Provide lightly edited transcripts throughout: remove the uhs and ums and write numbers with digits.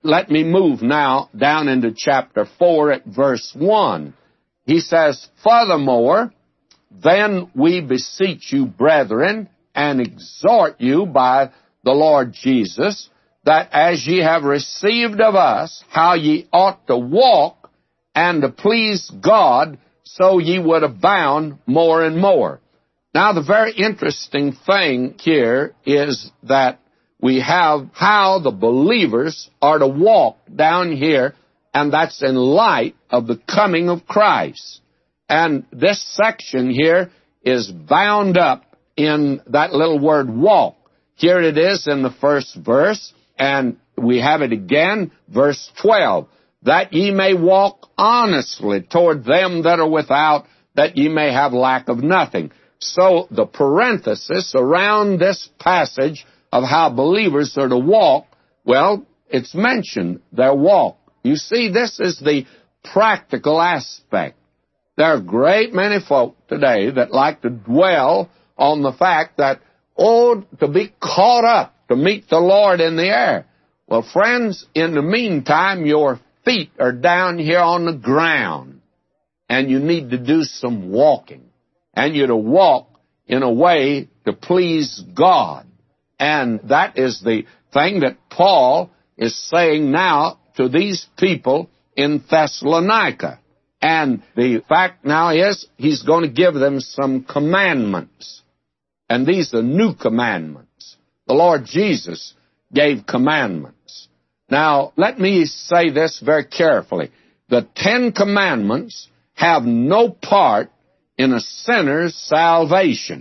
let me move now down into chapter 4 at verse 1. He says, "Furthermore, then we beseech you, brethren, and exhort you by the Lord Jesus, that as ye have received of us how ye ought to walk and to please God, so ye would abound more and more." Now, the very interesting thing here is that we have how the believers are to walk down here, and that's in light of the coming of Christ. And this section here is bound up in that little word walk. Here it is in the first verse, and we have it again, verse 12, "That ye may walk honestly toward them that are without, that ye may have lack of nothing." So the parenthesis around this passage of how believers are to walk, well, it's mentioned, their walk. You see, this is the practical aspect. There are a great many folk today that like to dwell on the fact that, to be caught up, to meet the Lord in the air. Well, friends, in the meantime, your feet are down here on the ground, and you need to do some walking. And you're to walk in a way to please God. And that is the thing that Paul is saying now to these people in Thessalonica. And the fact now is he's going to give them some commandments. And these are new commandments. The Lord Jesus gave commandments. Now, let me say this very carefully. The 10 Commandments have no part in a sinner's salvation.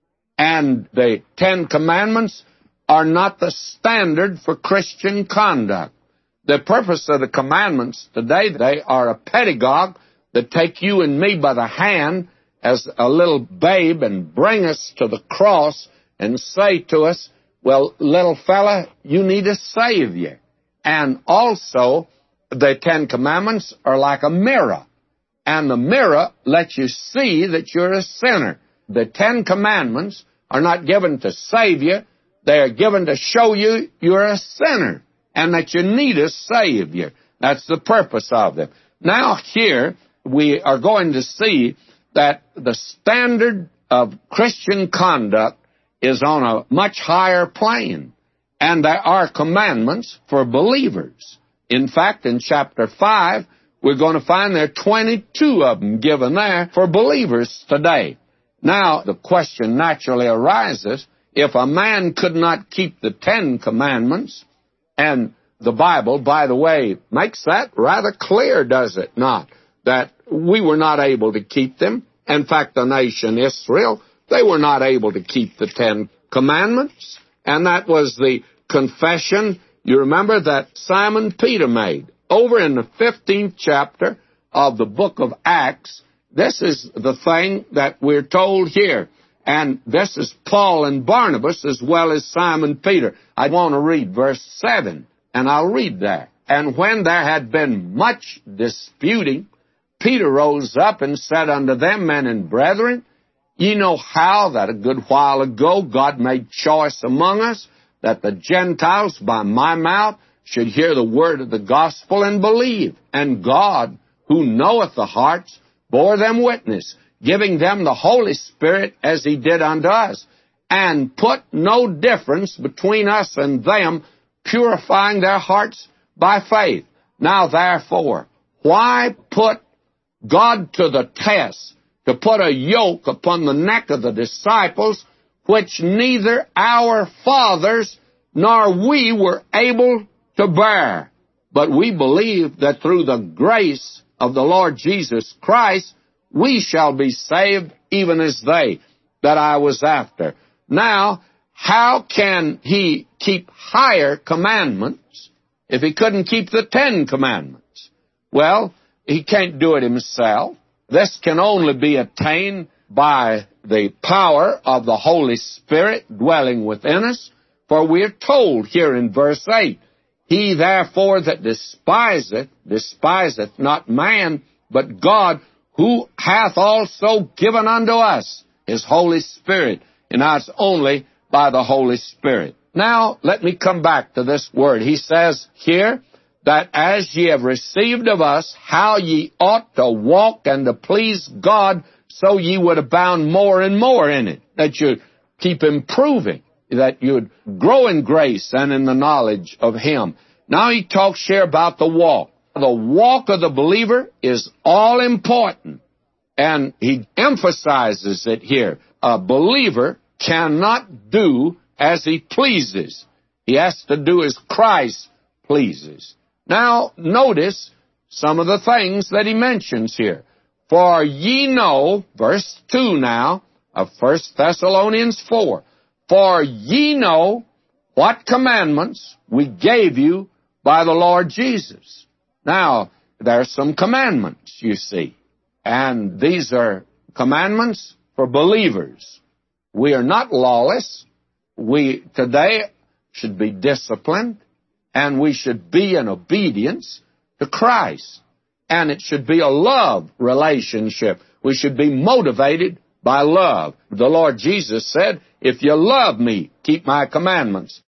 And the 10 Commandments are not the standard for Christian conduct. The purpose of the commandments today, they are a pedagogue that take you and me by the hand as a little babe and bring us to the cross and say to us, "Well, little fella, you need a Savior." And also, the 10 Commandments are like a mirror. And the mirror lets you see that you're a sinner. The 10 Commandments are not given to save you. They are given to show you you're a sinner and that you need a Savior. That's the purpose of them. Now here, we are going to see that the standard of Christian conduct is on a much higher plane. And there are commandments for believers. In fact, in chapter 5, we're going to find there are 22 of them given there for believers today. Now, the question naturally arises, if a man could not keep the 10 Commandments, and the Bible, by the way, makes that rather clear, does it not? That we were not able to keep them. In fact, the nation Israel, they were not able to keep the 10 Commandments. And that was the confession, you remember, that Simon Peter made. Over in the 15th chapter of the book of Acts, this is the thing that we're told here. And this is Paul and Barnabas as well as Simon Peter. I want to read verse 7, and I'll read that. "And when there had been much disputing, Peter rose up and said unto them, Men and brethren, ye know how that a good while ago God made choice among us, that the Gentiles by my mouth should hear the word of the gospel and believe. And God, who knoweth the hearts, bore them witness, giving them the Holy Spirit as he did unto us, and put no difference between us and them, purifying their hearts by faith. Now therefore, why put God to the test, to put a yoke upon the neck of the disciples, which neither our fathers nor we were able to bear? But we believe that through the grace of the Lord Jesus Christ, we shall be saved, even as they that I was after." Now, how can he keep higher commandments if he couldn't keep the 10 Commandments? Well, he can't do it himself. This can only be attained by the power of the Holy Spirit dwelling within us. For we are told here in verse 8, "He therefore that despiseth not man, but God, who hath also given unto us his Holy Spirit." And that's only by the Holy Spirit. Now, let me come back to this word. He says here that as ye have received of us, how ye ought to walk and to please God, so ye would abound more and more in it, that you'd keep improving, that you'd grow in grace and in the knowledge of Him. Now he talks here about the walk. The walk of the believer is all important, and he emphasizes it here. A believer cannot do as he pleases. He has to do as Christ pleases. Now, notice some of the things that he mentions here. For ye know, verse 2 now, of 1 Thessalonians 4, for ye know what commandments we gave you by the Lord Jesus. Now, there are some commandments, you see, and these are commandments for believers. We are not lawless. We today should be disciplined, and we should be in obedience to Christ. And it should be a love relationship. We should be motivated by love. The Lord Jesus said, if you love me, keep my commandments.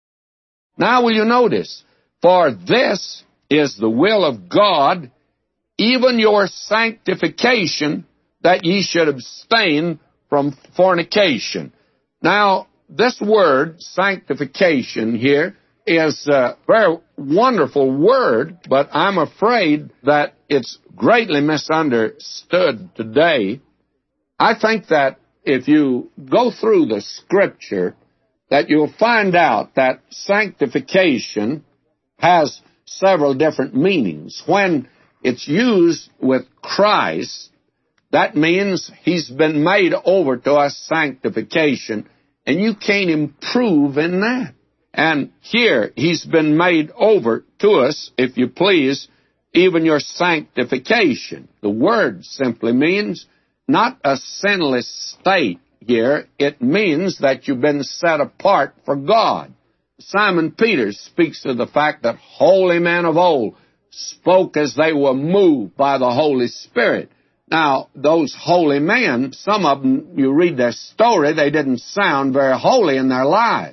Now will you notice, for this is the will of God, even your sanctification, that ye should abstain from fornication. Now, this word, sanctification here, is a very wonderful word, but I'm afraid that it's greatly misunderstood today. I think that if you go through the Scripture, that you'll find out that sanctification has several different meanings. When it's used with Christ, that means He's been made over to us sanctification, and you can't improve in that. And here, He's been made over to us, if you please, even your sanctification. The word simply means not a sinless state here. It means that you've been set apart for God. Simon Peter speaks of the fact that holy men of old spoke as they were moved by the Holy Spirit. Now, those holy men, some of them, you read their story, they didn't sound very holy in their lives.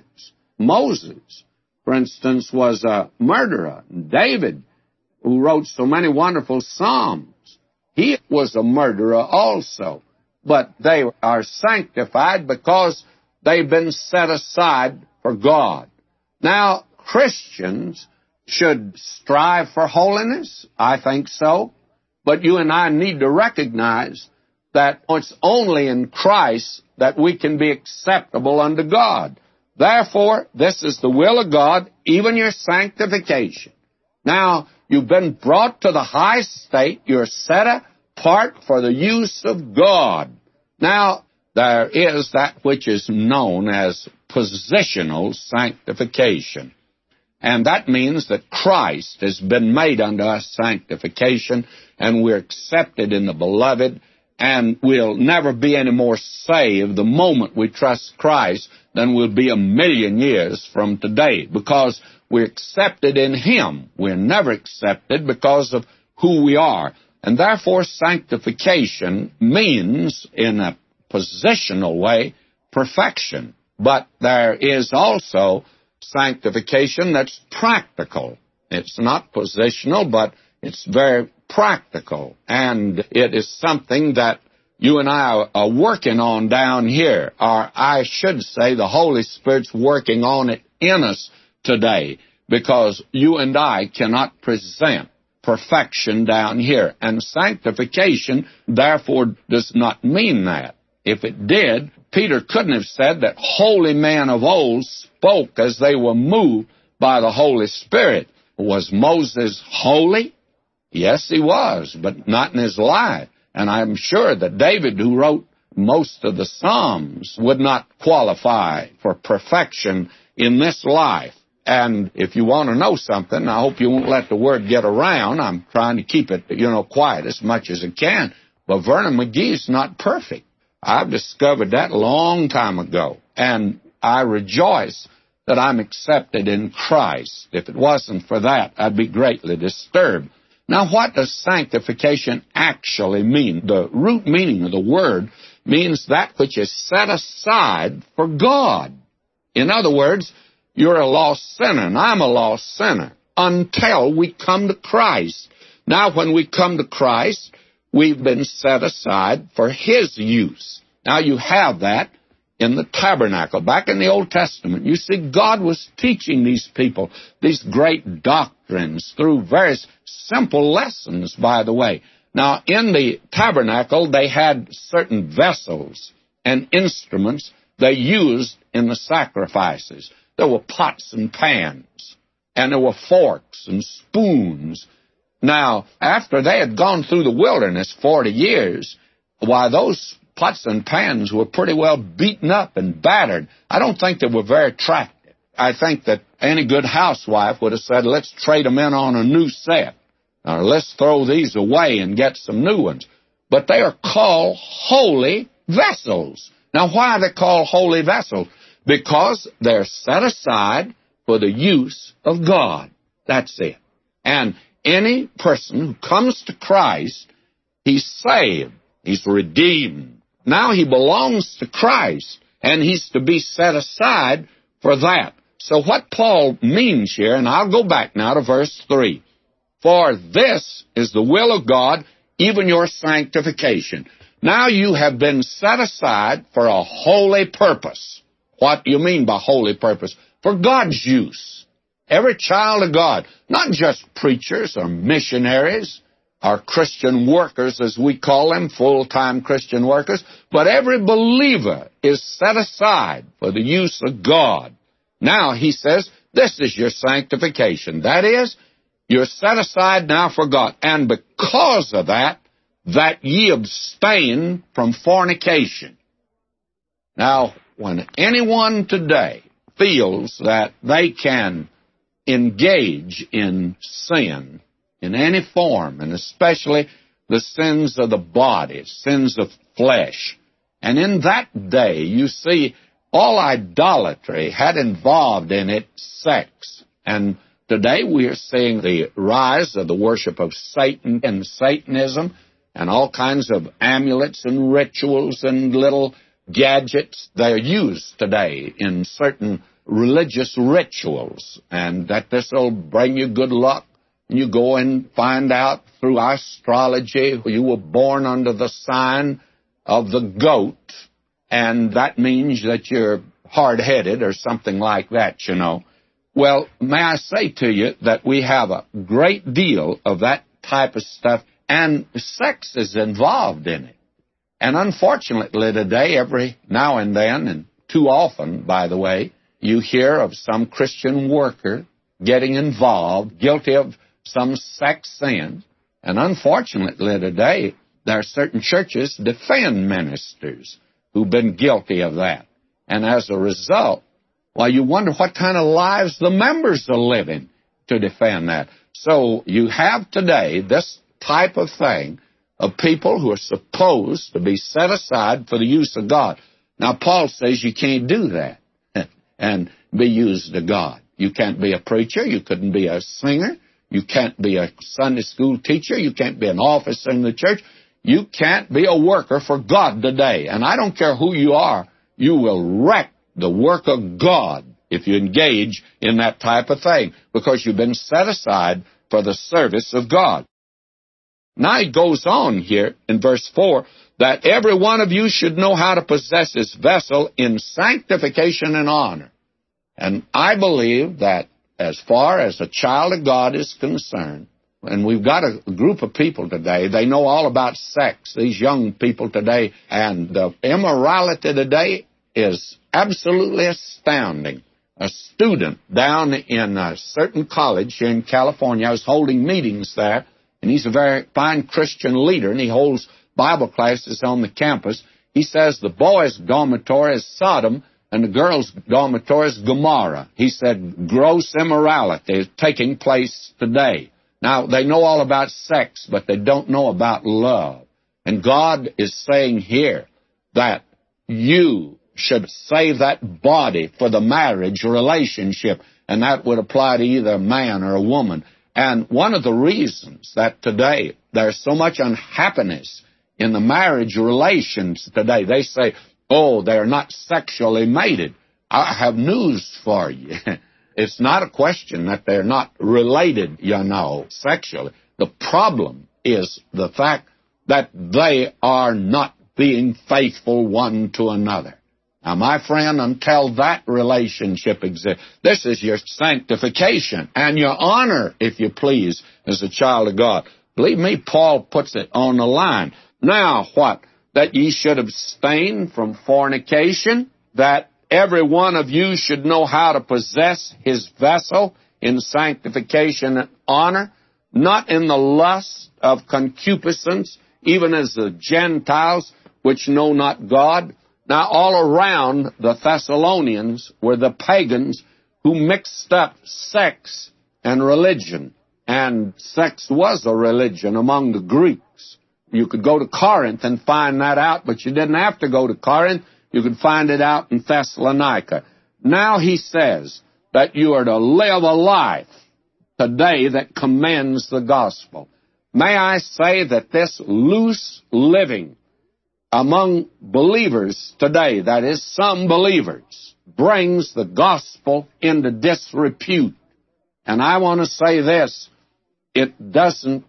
Moses, for instance, was a murderer. David, who wrote so many wonderful psalms, he was a murderer also. But they are sanctified because they've been set aside for God. Now, Christians should strive for holiness. I think so. But you and I need to recognize that it's only in Christ that we can be acceptable unto God. Therefore, this is the will of God, even your sanctification. Now, you've been brought to the high state. You're set apart for the use of God. Now, there is that which is known as positional sanctification. And that means that Christ has been made unto us sanctification, and we're accepted in the Beloved, and we'll never be any more saved the moment we trust Christ than we'll be 1,000,000 years from today, because we're accepted in Him. We're never accepted because of who we are. And therefore, sanctification means, in a positional way, perfection. But there is also sanctification that's practical. It's not positional, but it's very practical. And it is something that you and I are working on down here. Or I should say the Holy Spirit's working on it in us today, because you and I cannot present perfection down here. And sanctification, therefore, does not mean that. If it did, Peter couldn't have said that holy men of old spoke as they were moved by the Holy Spirit. Was Moses holy? Yes, he was, but not in his life. And I'm sure that David, who wrote most of the Psalms, would not qualify for perfection in this life. And if you want to know something, I hope you won't let the word get around. I'm trying to keep it, quiet as much as I can. But Vernon McGee's not perfect. I've discovered that a long time ago. And I rejoice that I'm accepted in Christ. If it wasn't for that, I'd be greatly disturbed. Now, what does sanctification actually mean? The root meaning of the word means that which is set aside for God. In other words, you're a lost sinner, and I'm a lost sinner. until we come to Christ. Now, when we come to Christ, we've been set aside for His use. Now, you have that in the tabernacle. Back in the Old Testament, you see God was teaching these people these great doctrines through various simple lessons, by the way. Now, in the tabernacle, they had certain vessels and instruments they used in the sacrifices. There were pots and pans, and there were forks and spoons. Now, after they had gone through the wilderness 40 years, why, those pots and pans were pretty well beaten up and battered. I don't think they were very attractive. I think that any good housewife would have said, let's trade them in on a new set, or let's throw these away and get some new ones. But they are called holy vessels. Now, why are they called holy vessels? Because they're set aside for the use of God. That's it. And any person who comes to Christ, he's saved, he's redeemed. Now he belongs to Christ, and he's to be set aside for that. So what Paul means here, and I'll go back now to verse 3. For this is the will of God, even your sanctification. Now you have been set aside for a holy purpose. What do you mean by holy purpose? For God's use. Every child of God, not just preachers or missionaries, or Christian workers, as we call them, full-time Christian workers, but every believer is set aside for the use of God. Now, he says, this is your sanctification. That is, you're set aside now for God. And because of that, that ye abstain from fornication. Now, when anyone today feels that they can engage in sin in any form, and especially the sins of the body, sins of flesh. And in that day, you see, all idolatry had involved in it sex. And today we are seeing the rise of the worship of Satan and Satanism, and all kinds of amulets and rituals and little gadgets. They're used today in certain religious rituals, and that this will bring you good luck. You go and find out through astrology you were born under the sign of the goat, and that means that you're hard-headed or something like that, you know. Well, may I say to you that we have a great deal of that type of stuff, and sex is involved in it. And unfortunately today, every now and then, and too often, by the way, you hear of some Christian worker getting involved, guilty of some sex sin. And unfortunately today, there are certain churches defend ministers who've been guilty of that. And as a result, well, you wonder what kind of lives the members are living to defend that. So you have today this type of thing of people who are supposed to be set aside for the use of God. Now, Paul says you can't do that and be used of God. You can't be a preacher. You couldn't be a singer. You can't be a Sunday school teacher. You can't be an officer in the church. You can't be a worker for God today. And I don't care who you are, you will wreck the work of God if you engage in that type of thing, because you've been set aside for the service of God. Now he goes on here in verse 4, that every one of you should know how to possess his vessel in sanctification and honor. And I believe that as far as a child of God is concerned, and we've got a group of people today, they know all about sex, these young people today, and the immorality today is absolutely astounding. A student down in a certain college here in California, I was holding meetings there, and he's a very fine Christian leader, and he holds Bible classes on the campus. He says the boys' dormitory is Sodom, and the girls' dormitory is Gomorrah. He said gross immorality is taking place today. Now, they know all about sex, but they don't know about love. And God is saying here that you should save that body for the marriage relationship, and that would apply to either a man or a woman. And one of the reasons that today there's so much unhappiness in the marriage relations today, they say, oh, they're not sexually mated. I have news for you. It's not a question that they're not related, sexually. The problem is the fact that they are not being faithful one to another. Now, my friend, until that relationship exists, this is your sanctification and your honor, if you please, as a child of God. Believe me, Paul puts it on the line. Now, what? That ye should abstain from fornication, that every one of you should know how to possess his vessel in sanctification and honor, not in the lust of concupiscence, even as the Gentiles which know not God. Now, all around the Thessalonians were the pagans who mixed up sex and religion. And sex was a religion among the Greeks. You could go to Corinth and find that out, but you didn't have to go to Corinth. You could find it out in Thessalonica. Now he says that you are to live a life today that commends the gospel. May I say that this loose living among believers today, that is, some believers, brings the gospel into disrepute. And I want to say this, it doesn't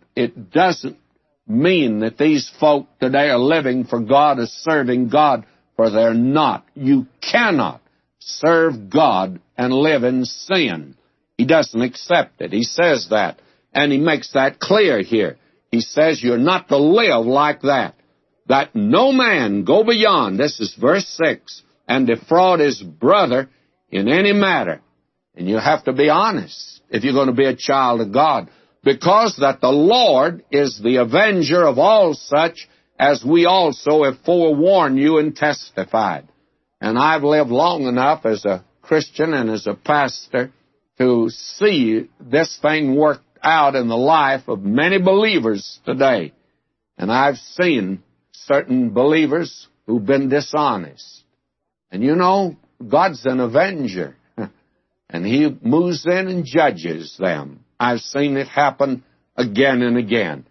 mean that these folk today are living for God or serving God, for they're not. You cannot serve God and live in sin. He doesn't accept it. He says that, and he makes that clear here. He says you're not to live like that. That no man go beyond, this is verse 6, and defraud his brother in any matter. And you have to be honest if you're going to be a child of God, because that the Lord is the avenger of all such, as we also have forewarned you and testified. And I've lived long enough as a Christian and as a pastor to see this thing worked out in the life of many believers today. And I've seen certain believers who've been dishonest. And you know, God's an avenger, and he moves in and judges them. I've seen it happen again and again.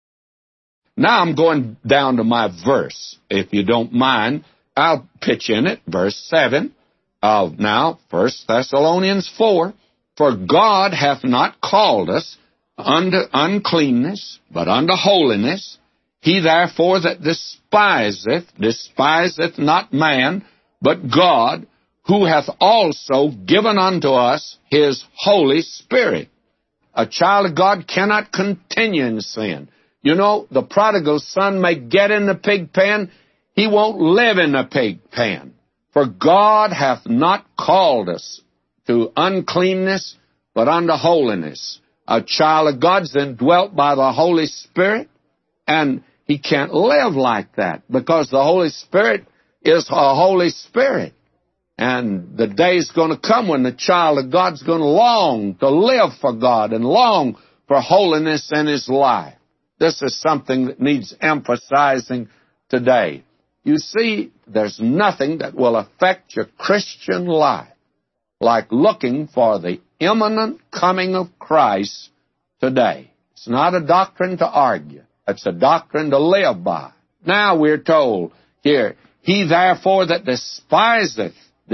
Now I'm going down to my verse. If you don't mind, I'll pitch in it, verse 7 of now 1 Thessalonians 4. For God hath not called us unto uncleanness, but unto holiness. He therefore that despiseth not man, but God, who hath also given unto us his Holy Spirit. A child of God cannot continue in sin. You know, the prodigal son may get in the pig pen. He won't live in the pig pen. For God hath not called us to uncleanness, but unto holiness. A child of God's indwelt by the Holy Spirit, and he can't live like that, because the Holy Spirit is a Holy Spirit. And the day's going to come when the child of God's going to long to live for God and long for holiness in his life. This is something that needs emphasizing today. You see, there's nothing that will affect your Christian life like looking for the imminent coming of Christ today. It's not a doctrine to argue. It's a doctrine to live by. Now we're told here, he therefore that despiseth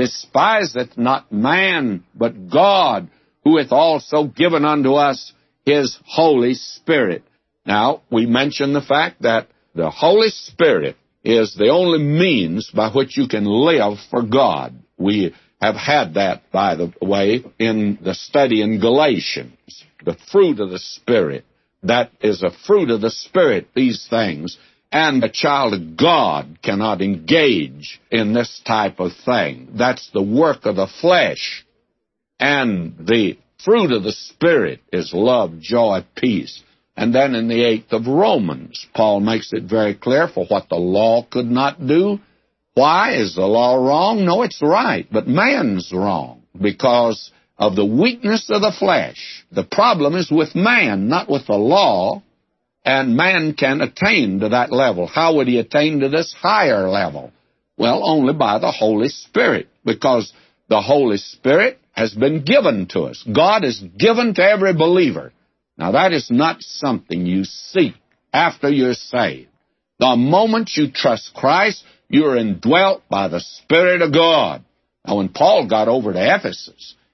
not man, but God, who hath also given unto us his Holy Spirit. Now, we mentioned the fact that the Holy Spirit is the only means by which you can live for God. We have had that, by the way, in the study in Galatians, the fruit of the Spirit. That is a fruit of the Spirit, these things. And a child of God cannot engage in this type of thing. That's the work of the flesh. And the fruit of the Spirit is love, joy, peace. And then in the 8th of Romans, Paul makes it very clear for what the law could not do. Why? Is the law wrong? No, it's right, but man's wrong because of the weakness of the flesh. The problem is with man, not with the law, and man can attain to that level. How would he attain to this higher level? Well, only by the Holy Spirit, because the Holy Spirit has been given to us. God is given to every believer. Now, that is not something you seek after you're saved. The moment you trust Christ, you're indwelt by the Spirit of God. Now, when Paul got over to Ephesus,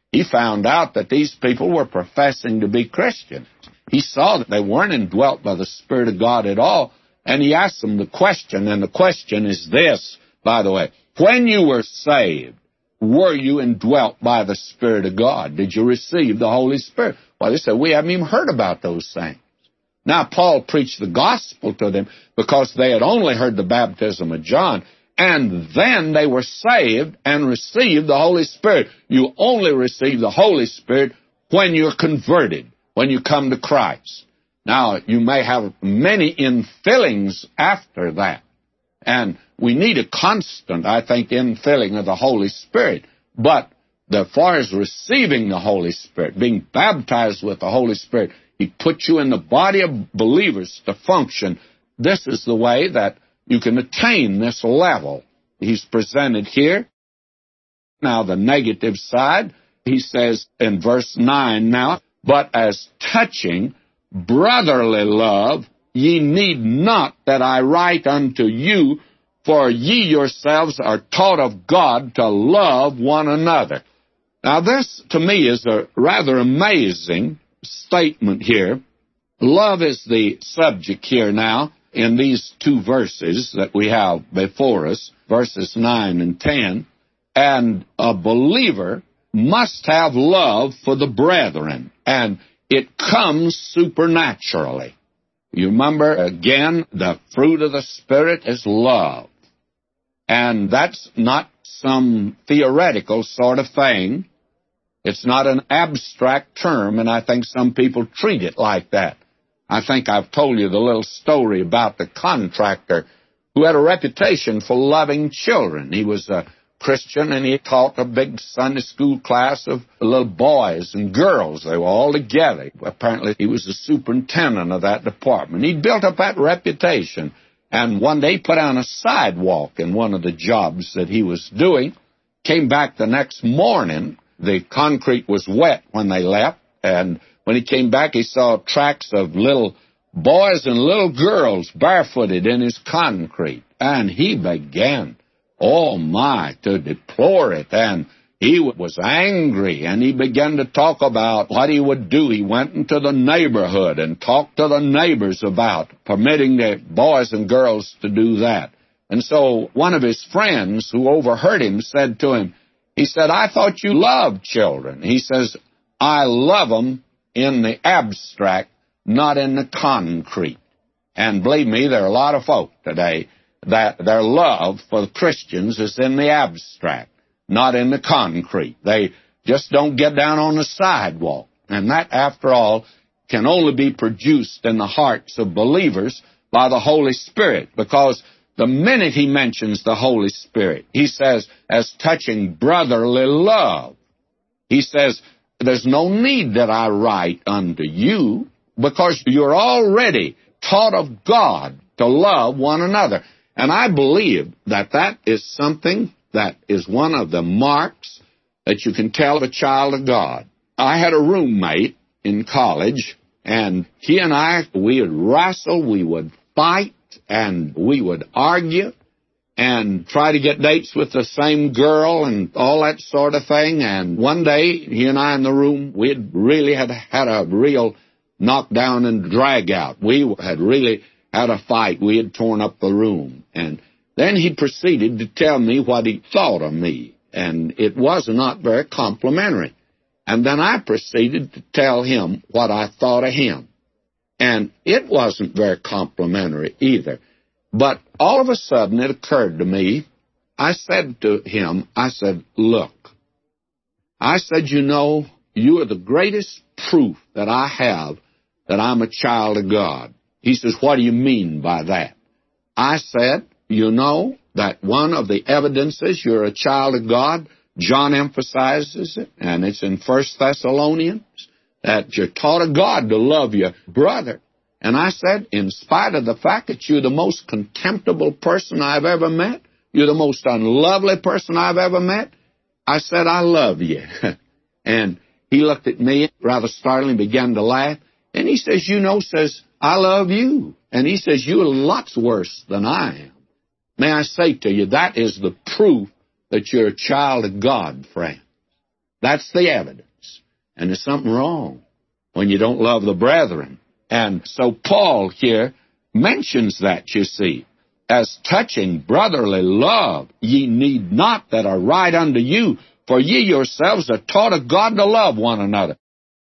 he found out that these people were professing to be Christians. He saw that they weren't indwelt by the Spirit of God at all, and he asked them the question, and the question is this, by the way. When you were saved, were you indwelt by the Spirit of God? Did you receive the Holy Spirit? Well, they said, we haven't even heard about those things. Now, Paul preached the gospel to them because they had only heard the baptism of John, and then they were saved and received the Holy Spirit. You only receive the Holy Spirit when you're converted, when you come to Christ. Now, you may have many infillings after that, and we need a constant, I think, infilling of the Holy Spirit. But as far as receiving the Holy Spirit, being baptized with the Holy Spirit, He puts you in the body of believers to function. This is the way that you can attain this level. He's presented here. Now, the negative side, he says in verse 9 now, but as touching brotherly love, ye need not that I write unto you, for ye yourselves are taught of God to love one another. Now, this, to me, is a rather amazing statement here. Love is the subject here now in these two verses that we have before us, verses 9 and 10. And a believer must have love for the brethren, and it comes supernaturally. You remember, again, the fruit of the Spirit is love. And that's not some theoretical sort of thing. It's not an abstract term, and I think some people treat it like that. I think I've told you the little story about the contractor who had a reputation for loving children. He was a Christian, and he taught a big Sunday school class of little boys and girls. They were all together. Apparently, he was the superintendent of that department. He'd built up that reputation. And one day, he put on a sidewalk in one of the jobs that he was doing. Came back the next morning. The concrete was wet when they left. And when he came back, he saw tracks of little boys and little girls barefooted in his concrete. And he began, to deplore it. And he was angry, and he began to talk about what he would do. He went into the neighborhood and talked to the neighbors about permitting the boys and girls to do that. And so one of his friends who overheard him said to him, he said, I thought you loved children. He says, I love them in the abstract, not in the concrete. And believe me, there are a lot of folk today that their love for the Christians is in the abstract, not in the concrete. They just don't get down on the sidewalk. And that, after all, can only be produced in the hearts of believers by the Holy Spirit, because the minute he mentions the Holy Spirit, he says, as touching brotherly love. He says, there's no need that I write unto you, because you're already taught of God to love one another. And I believe that that is something that is one of the marks that you can tell a child of God. I had a roommate in college, and he and I, we would wrestle, we would fight, and we would argue and try to get dates with the same girl and all that sort of thing. And one day, he and I in the room, we had really had a real knockdown and drag out. We had really had a fight. We had torn up the room. And then he proceeded to tell me what he thought of me, and it was not very complimentary. And then I proceeded to tell him what I thought of him, and it wasn't very complimentary either. But all of a sudden it occurred to me, I said to him, I said, look, I said, you know, you are the greatest proof that I have that I'm a child of God. He says, what do you mean by that? I said, you know that one of the evidences you're a child of God, John emphasizes it, and it's in 1 Thessalonians, that you're taught of God to love your brother. And I said, in spite of the fact that you're the most contemptible person I've ever met, you're the most unlovely person I've ever met, I said, I love you. And he looked at me rather startled and began to laugh. And he says, you know, says, I love you. And he says, you're lots worse than I am. May I say to you, that is the proof that you're a child of God, friend. That's the evidence. And there's something wrong when you don't love the brethren. And so Paul here mentions that, you see. As touching brotherly love, ye need not that I write unto you, for ye yourselves are taught of God to love one another.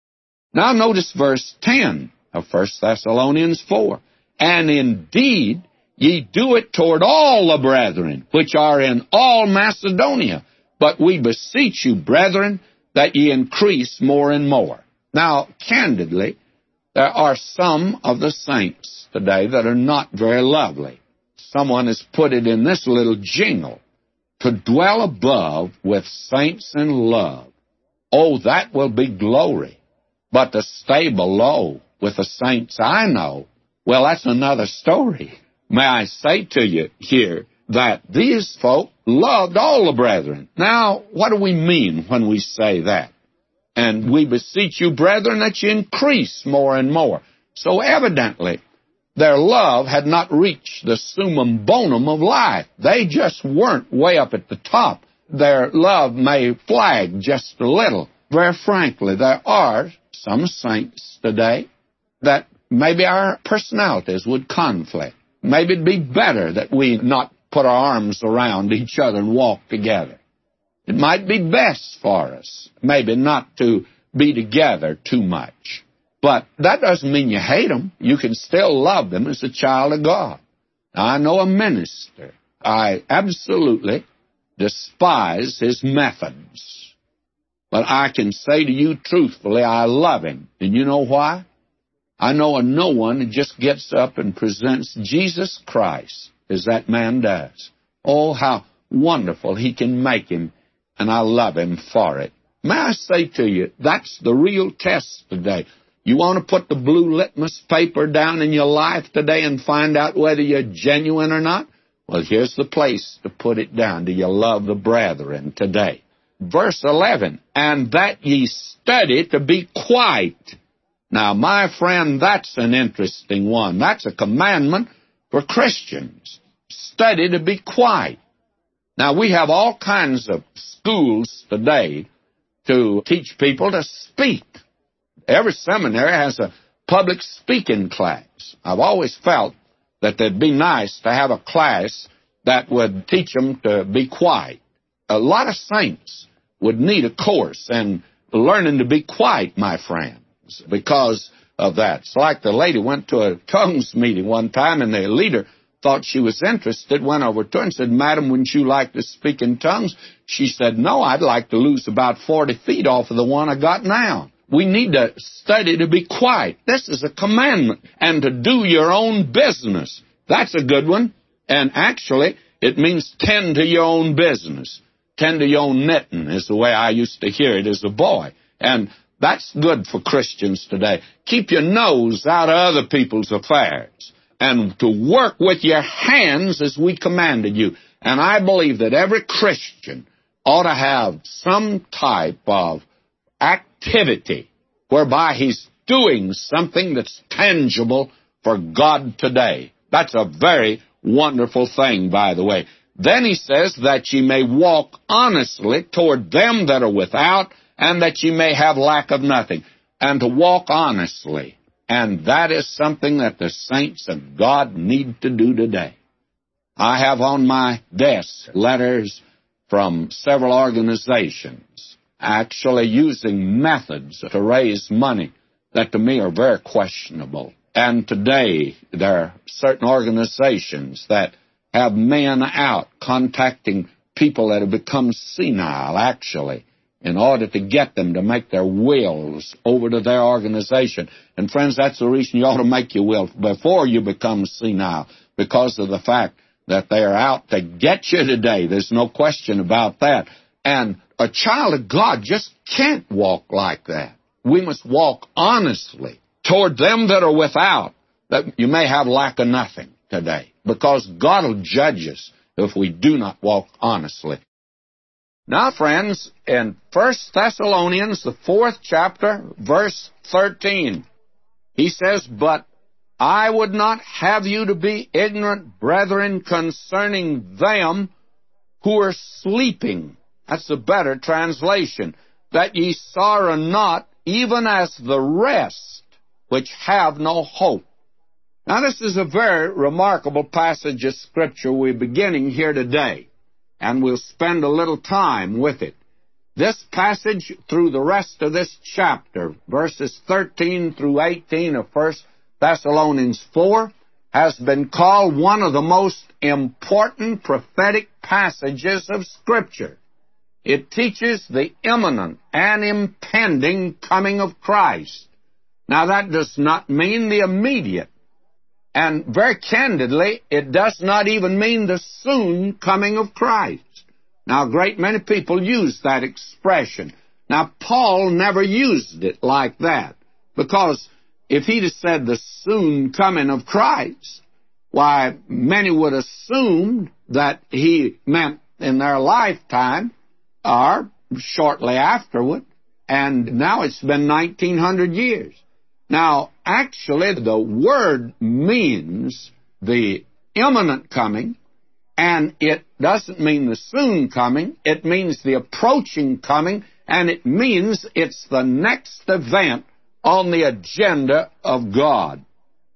Now notice verse 10 of 1 Thessalonians 4. And indeed, ye do it toward all the brethren, which are in all Macedonia. But we beseech you, brethren, that ye increase more and more. Now, candidly, there are some of the saints today that are not very lovely. Someone has put it in this little jingle, to dwell above with saints in love. Oh, that will be glory. But to stay below with the saints I know, well, that's another story. May I say to you here that these folk loved all the brethren. Now, what do we mean when we say that? And we beseech you, brethren, that you increase more and more. So evidently, their love had not reached the summum bonum of life. They just weren't way up at the top. Their love may flag just a little. Very frankly, there are some saints today that maybe our personalities would conflict. Maybe it'd be better that we not put our arms around each other and walk together. It might be best for us, maybe not to be together too much. But that doesn't mean you hate them. You can still love them as a child of God. Now, I know a minister. I absolutely despise his methods. But I can say to you truthfully, I love him. And you know why? I know of no one who just gets up and presents Jesus Christ as that man does. Oh, how wonderful he can make him, and I love him for it. May I say to you, that's the real test today. You want to put the blue litmus paper down in your life today and find out whether you're genuine or not? Well, here's the place to put it down. Do you love the brethren today? Verse 11, and that ye study to be quiet. Now, my friend, that's an interesting one. That's a commandment for Christians. Study to be quiet. Now, we have all kinds of schools today to teach people to speak. Every seminary has a public speaking class. I've always felt that it'd be nice to have a class that would teach them to be quiet. A lot of saints would need a course in learning to be quiet, my friends, because of that. It's like the lady went to a tongues meeting one time, and the leader thought she was interested, went over to her and said, Madam, wouldn't you like to speak in tongues? She said, no, I'd like to lose about 40 feet off of the one I got now. We need to study to be quiet. This is a commandment. And to do your own business. That's a good one. And actually, it means tend to your own business. Tend to your own knitting is the way I used to hear it as a boy. And that's good for Christians today. Keep your nose out of other people's affairs. And to work with your hands as we commanded you. And I believe that every Christian ought to have some type of activity whereby he's doing something that's tangible for God today. That's a very wonderful thing, by the way. Then he says that ye may walk honestly toward them that are without, and that ye may have lack of nothing. And to walk honestly. And that is something that the saints of God need to do today. I have on my desk letters from several organizations actually using methods to raise money that to me are very questionable. And today there are certain organizations that have men out contacting people that have become senile, actually, in order to get them to make their wills over to their organization. And friends, that's the reason you ought to make your will before you become senile, because of the fact that they are out to get you today. There's no question about that. And a child of God just can't walk like that. We must walk honestly toward them that are without, that you may have lack of nothing today, because God will judge us if we do not walk honestly. Now, friends, in 1 Thessalonians, the 4th chapter, verse 13, he says, But I would not have you to be ignorant, brethren, concerning them who are sleeping. That's the better translation. that ye sorrow not, even as the rest which have no hope. Now, this is a very remarkable passage of Scripture we're beginning here today, and we'll spend a little time with it. This passage, through the rest of this chapter, verses 13 through 18 of 1 Thessalonians 4, has been called one of the most important prophetic passages of Scripture. It teaches the imminent and impending coming of Christ. Now, that does not mean the immediate. And very candidly, it does not even mean the soon coming of Christ. Now, a great many people use that expression. Now, Paul never used it like that, because if he'd have said the soon coming of Christ, why, many would assume that he meant in their lifetime or shortly afterward, and now it's been 1900 years. Now, actually, the word means the imminent coming, and it doesn't mean the soon coming. It means the approaching coming, and it means it's the next event on the agenda of God.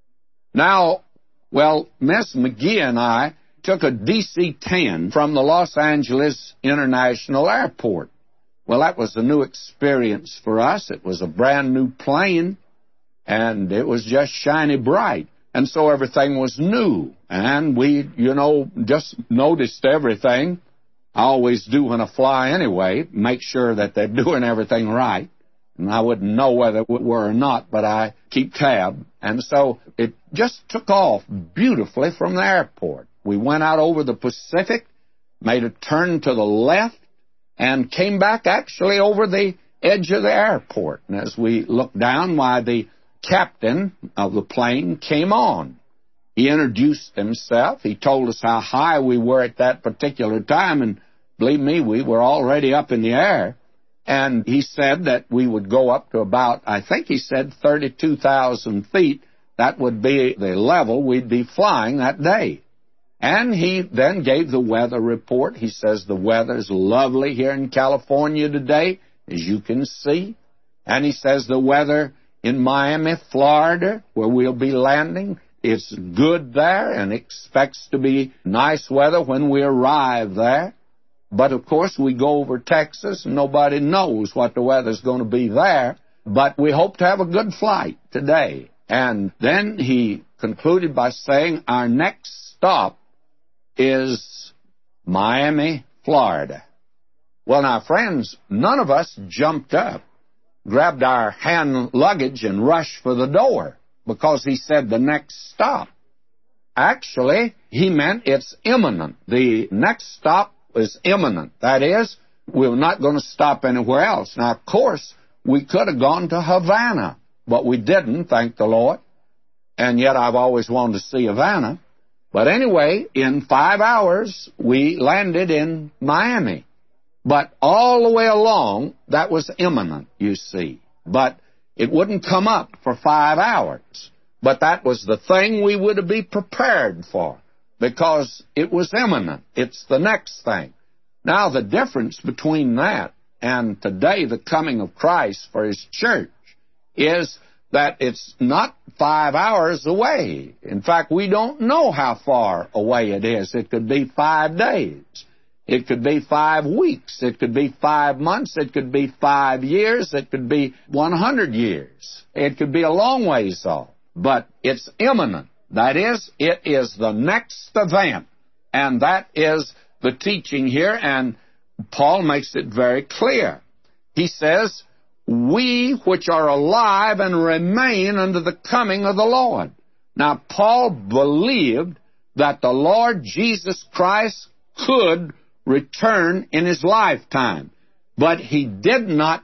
Now, well, Miss McGee and I took a DC-10 from the Los Angeles International Airport. Well, that was a new experience for us. It was a brand new plane, and it was just shiny bright. And so everything was new. And we, just noticed everything. I always do when I fly anyway, make sure that they're doing everything right. And I wouldn't know whether it were or not, but I keep tab. And so it just took off beautifully from the airport. We went out over the Pacific, made a turn to the left, and came back actually over the edge of the airport. And as we looked down, why, the captain of the plane came on. He introduced himself. He told us how high we were at that particular time, and believe me, we were already up in the air. And he said that we would go up to about, I think he said 32,000 feet. That would be the level we'd be flying that day. And he then gave the weather report. He says the weather's lovely here in California today, as you can see. And he says the weather in Miami, Florida, where we'll be landing, it's good there and expects to be nice weather when we arrive there. But, of course, we go over Texas, and nobody knows what the weather's going to be there. But we hope to have a good flight today. And then he concluded by saying our next stop is Miami, Florida. Well, now, friends, none of us jumped up, grabbed our hand luggage, and rushed for the door because he said the next stop. Actually, he meant it's imminent. The next stop is imminent. That is, we're not going to stop anywhere else. Now, of course, we could have gone to Havana, but we didn't, thank the Lord. And yet I've always wanted to see Havana. But anyway, in 5 hours, we landed in Miami. But all the way along, that was imminent, you see. But it wouldn't come up for 5 hours. But that was the thing we would be prepared for, because it was imminent. It's the next thing. Now, the difference between that and today, the coming of Christ for His church, is that it's not 5 hours away. In fact, we don't know how far away it is. It could be 5 days. It could be 5 weeks. It could be 5 months. It could be 5 years. It could be 100 years. It could be a long ways off. But it's imminent. That is, it is the next event. And that is the teaching here, and Paul makes it very clear. He says, we which are alive and remain unto the coming of the Lord. Now, Paul believed that the Lord Jesus Christ could return in His lifetime, but he did not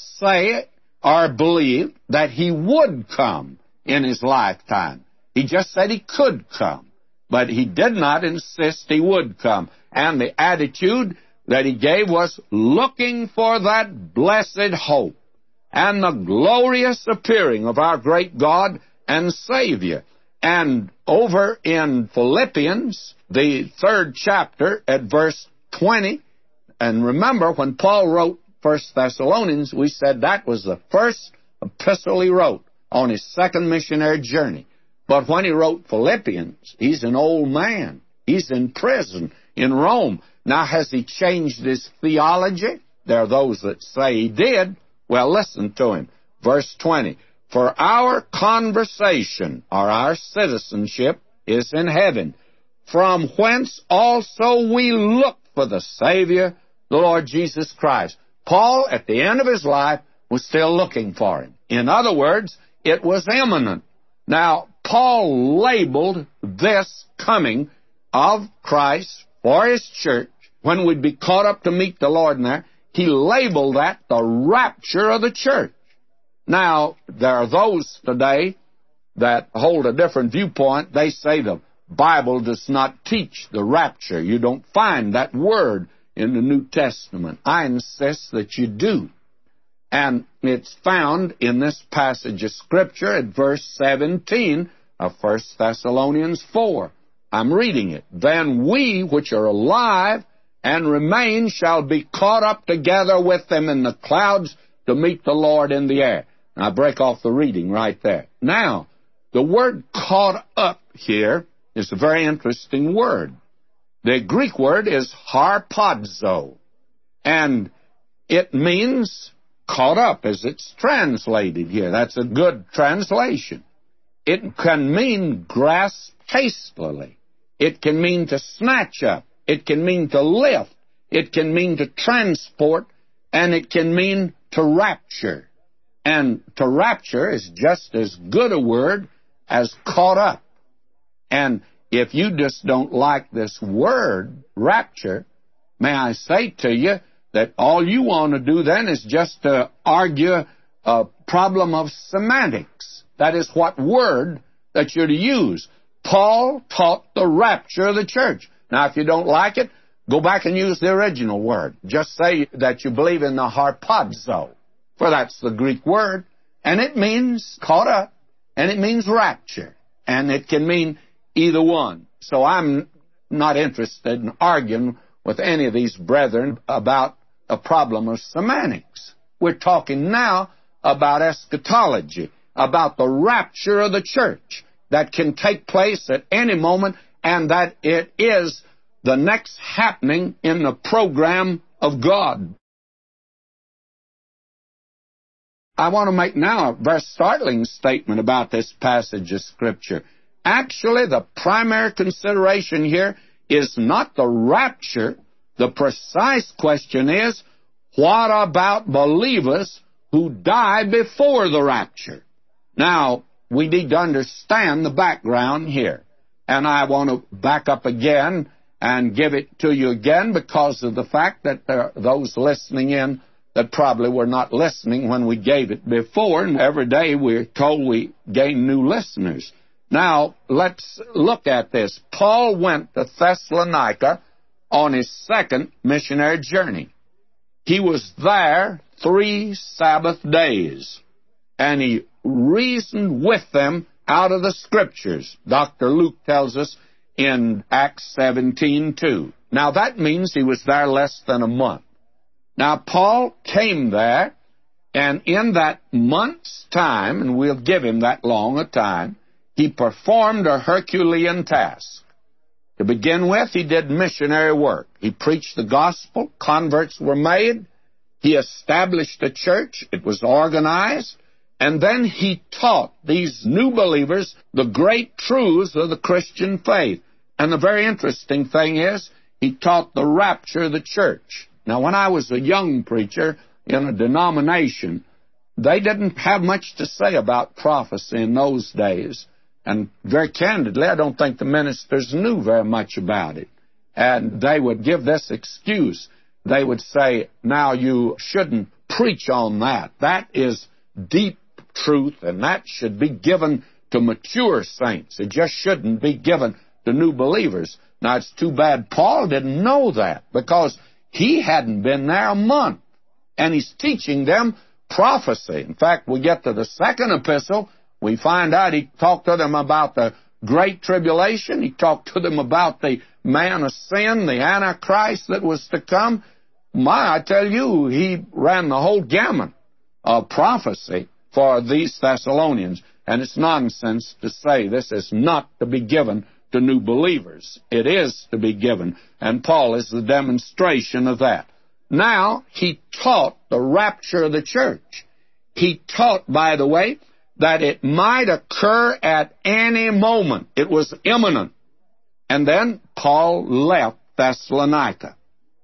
say or believe that He would come in His lifetime. He just said He could come, but He did not insist He would come. And the attitude that He gave was looking for that blessed hope and the glorious appearing of our great God and Savior. And over in Philippians, the 3rd chapter, at verse 20, and remember, when Paul wrote 1 Thessalonians, we said that was the first epistle he wrote on his second missionary journey. But when he wrote Philippians, he's an old man. He's in prison in Rome. Now, has he changed his theology? There are those that say he did. Well, listen to him. Verse 20. For our conversation, or our citizenship, is in heaven, from whence also we look for the Savior, the Lord Jesus Christ. Paul, at the end of his life, was still looking for him. In other words, it was imminent. Now, Paul labeled this coming of Christ for his church, when we'd be caught up to meet the Lord in there, he labeled that the rapture of the church. Now, there are those today that hold a different viewpoint. They say the Bible does not teach the rapture. You don't find that word in the New Testament. I insist that you do. And it's found in this passage of Scripture at verse 17 of 1 Thessalonians 4. I'm reading it. Then we which are alive and remain shall be caught up together with them in the clouds to meet the Lord in the air. And I break off the reading right there. Now, the word caught up here is a very interesting word. The Greek word is harpazo, and it means caught up as it's translated here. That's a good translation. It can mean grasp hastily. It can mean to snatch up. It can mean to lift. It can mean to transport. And it can mean to rapture. And to rapture is just as good a word as caught up. And if you just don't like this word, rapture, may I say to you that all you want to do then is just to argue a problem of semantics. That is what word that you're to use. Paul taught the rapture of the church. Now, if you don't like it, go back and use the original word. Just say that you believe in the harpazo, for that's the Greek word, and it means caught up, and it means rapture, and it can mean either one. So I'm not interested in arguing with any of these brethren about a problem of semantics. We're talking now about eschatology, about the rapture of the church that can take place at any moment, and that it is the next happening in the program of God. I want to make now a very startling statement about this passage of Scripture. Actually, the primary consideration here is not the rapture. The precise question is, what about believers who die before the rapture? Now, we need to understand the background here. And I want to back up again and give it to you again because of the fact that there are those listening in that probably were not listening when we gave it before, and every day we're told we gain new listeners. Now, let's look at this. Paul went to Thessalonica on his second missionary journey. He was there 3 Sabbath days, and he reasoned with them out of the Scriptures. Dr. Luke tells us in Acts 17:2. Now, that means he was there less than a month. Now, Paul came there, and in that month's time, and we'll give him that long a time, he performed a Herculean task. To begin with, he did missionary work. He preached the gospel. Converts were made. He established a church. It was organized. And then he taught these new believers the great truths of the Christian faith. And the very interesting thing is, he taught the rapture of the church. Now, when I was a young preacher in a denomination, they didn't have much to say about prophecy in those days. And very candidly, I don't think the ministers knew very much about it. And they would give this excuse. They would say, now you shouldn't preach on that. That is deep truth, and that should be given to mature saints. It just shouldn't be given to new believers. Now, it's too bad Paul didn't know that, because he hadn't been there a month, and he's teaching them prophecy. In fact, we get to the second epistle, we find out he talked to them about the great tribulation. He talked to them about the man of sin, the Antichrist that was to come. I tell you, he ran the whole gamut of prophecy for these Thessalonians. And it's nonsense to say this is not to be given to new believers. It is to be given, and Paul is the demonstration of that. Now, he taught the rapture of the church. He taught, by the way, that it might occur at any moment. It was imminent. And then Paul left Thessalonica.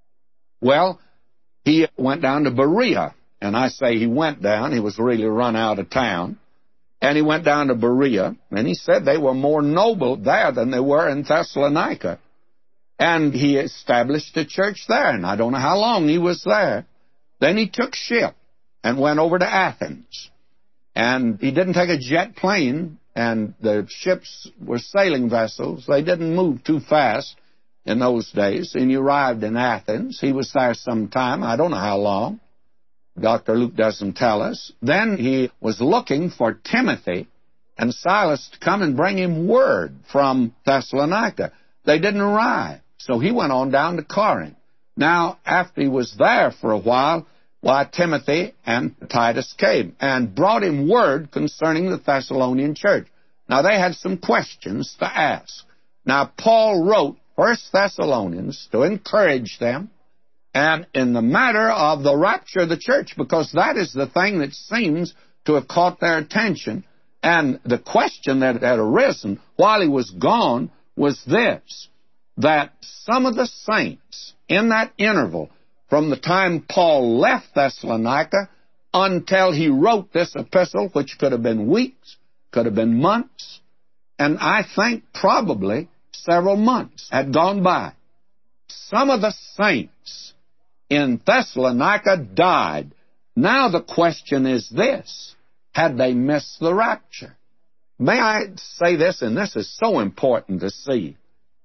Well, he went down to Berea. And I say he went down. He was really run out of town. And he went down to Berea. And he said they were more noble there than they were in Thessalonica. And he established a church there. And I don't know how long he was there. Then he took ship and went over to Athens. And he didn't take a jet plane. And the ships were sailing vessels. They didn't move too fast in those days. And he arrived in Athens. He was there some time. I don't know how long. Dr. Luke doesn't tell us. Then he was looking for Timothy and Silas to come and bring him word from Thessalonica. They didn't arrive. So he went on down to Corinth. Now, after he was there for a while, Timothy and Titus came and brought him word concerning the Thessalonian church. Now, they had some questions to ask. Now, Paul wrote 1 Thessalonians to encourage them, and in the matter of the rapture of the church, because that is the thing that seems to have caught their attention. And the question that had arisen while he was gone was this, that some of the saints in that interval, from the time Paul left Thessalonica until he wrote this epistle, which could have been weeks, could have been months, and I think probably several months had gone by. Some of the saints in Thessalonica died. Now the question is this, had they missed the rapture? May I say this, and this is so important to see.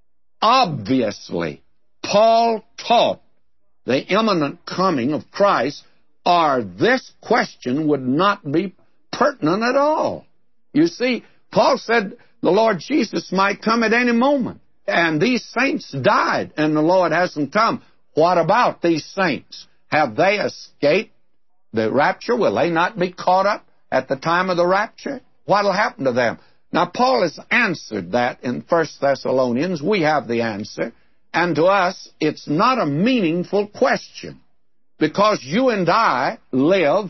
Obviously, Paul taught the imminent coming of Christ, or this question would not be pertinent at all. You see, Paul said the Lord Jesus might come at any moment, and these saints died, and the Lord hasn't come. What about these saints? Have they escaped the rapture? Will they not be caught up at the time of the rapture? What will happen to them? Now, Paul has answered that in 1 Thessalonians. We have the answer. And to us, it's not a meaningful question, because you and I live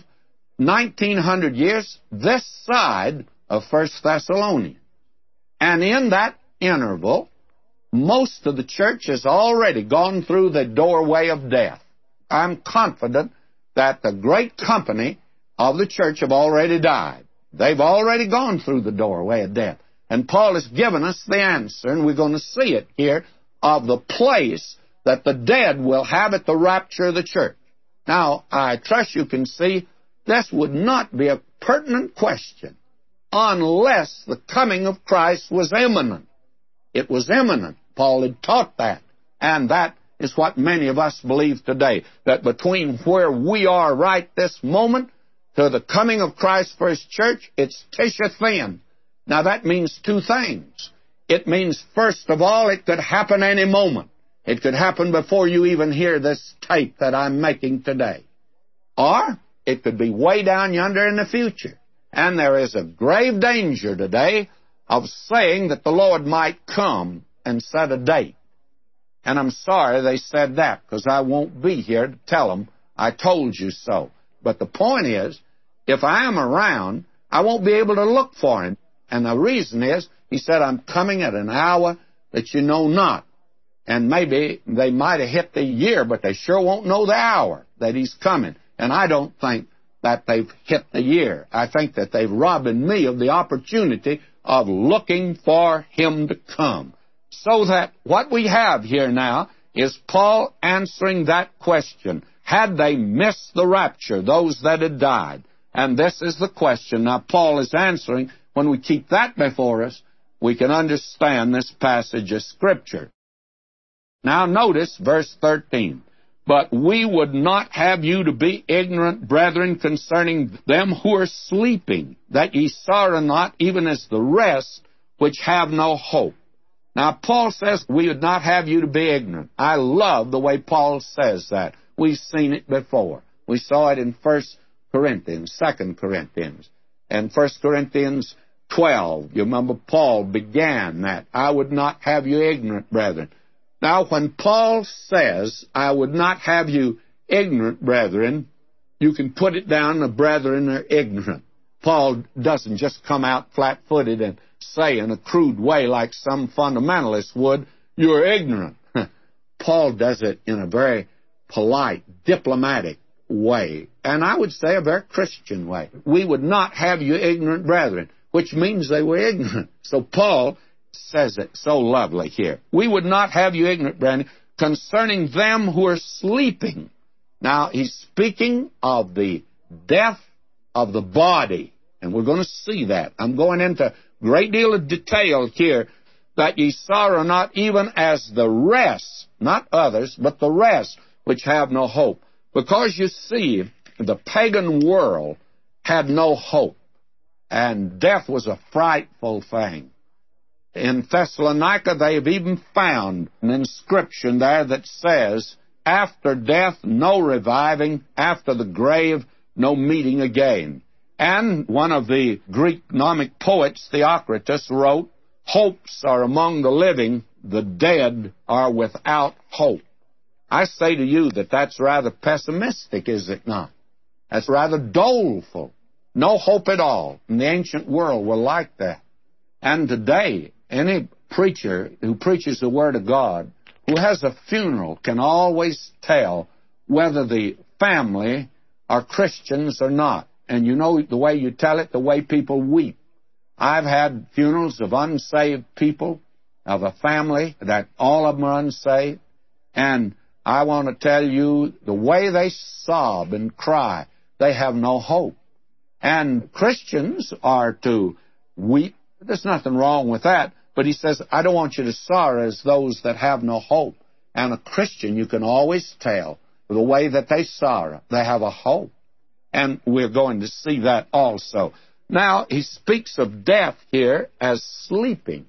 1900 years this side of 1 Thessalonians. And in that interval, most of the church has already gone through the doorway of death. I'm confident that the great company of the church have already died. They've already gone through the doorway of death. And Paul has given us the answer, and we're going to see it here, of the place that the dead will have at the rapture of the church. Now, I trust you can see this would not be a pertinent question unless the coming of Christ was imminent. It was imminent. Paul had taught that. And that is what many of us believe today, that between where we are right this moment to the coming of Christ for His church, it's Tisha thin. Now, that means two things. It means, first of all, it could happen any moment. It could happen before you even hear this tape that I'm making today. Or it could be way down yonder in the future. And there is a grave danger today of saying that the Lord might come and set a date. And I'm sorry they said that, because I won't be here to tell them I told you so. But the point is, if I am around, I won't be able to look for Him. And the reason is, He said, I'm coming at an hour that you know not. And maybe they might have hit the year, but they sure won't know the hour that He's coming. And I don't think that they've hit the year. I think that they've robbed me of the opportunity of looking for Him to come. So that what we have here now is Paul answering that question. Had they missed the rapture, those that had died? And this is the question. Now, Paul is answering. When we keep that before us, we can understand this passage of Scripture. Now, notice verse 13. But we would not have you to be ignorant, brethren, concerning them who are sleeping, that ye sorrow not, even as the rest which have no hope. Now, Paul says we would not have you to be ignorant. I love the way Paul says that. We've seen it before. We saw it in 1 Corinthians, 2 Corinthians, and 1 Corinthians 12. You remember Paul began that. I would not have you ignorant, brethren. Now, when Paul says, I would not have you ignorant, brethren, you can put it down, the brethren are ignorant. Paul doesn't just come out flat-footed and say in a crude way like some fundamentalists would, you're ignorant. Paul does it in a very polite, diplomatic way, and I would say a very Christian way. We would not have you ignorant, brethren, which means they were ignorant. So Paul says it so lovely here. We would not have you ignorant, brethren, concerning them who are sleeping. Now, he's speaking of the death of the body, and we're going to see that. I'm going into a great deal of detail here, that ye sorrow not even as the rest, not others, but the rest, which have no hope. Because, you see, the pagan world had no hope, and death was a frightful thing. In Thessalonica, they have even found an inscription there that says, after death, no reviving, after the grave, no meeting again. And one of the Greek gnomic poets, Theocritus, wrote, hopes are among the living, the dead are without hope. I say to you that that's rather pessimistic, is it not? That's rather doleful. No hope at all. And the ancient world were like that. And today, any preacher who preaches the Word of God, who has a funeral, can always tell whether the family are Christians or not. And you know the way you tell it, the way people weep. I've had funerals of unsaved people, of a family that all of them are unsaved, and I want to tell you, the way they sob and cry, they have no hope. And Christians are to weep. There's nothing wrong with that. But he says, I don't want you to sorrow as those that have no hope. And a Christian, you can always tell the way that they sorrow. They have a hope. And we're going to see that also. Now, he speaks of death here as sleeping.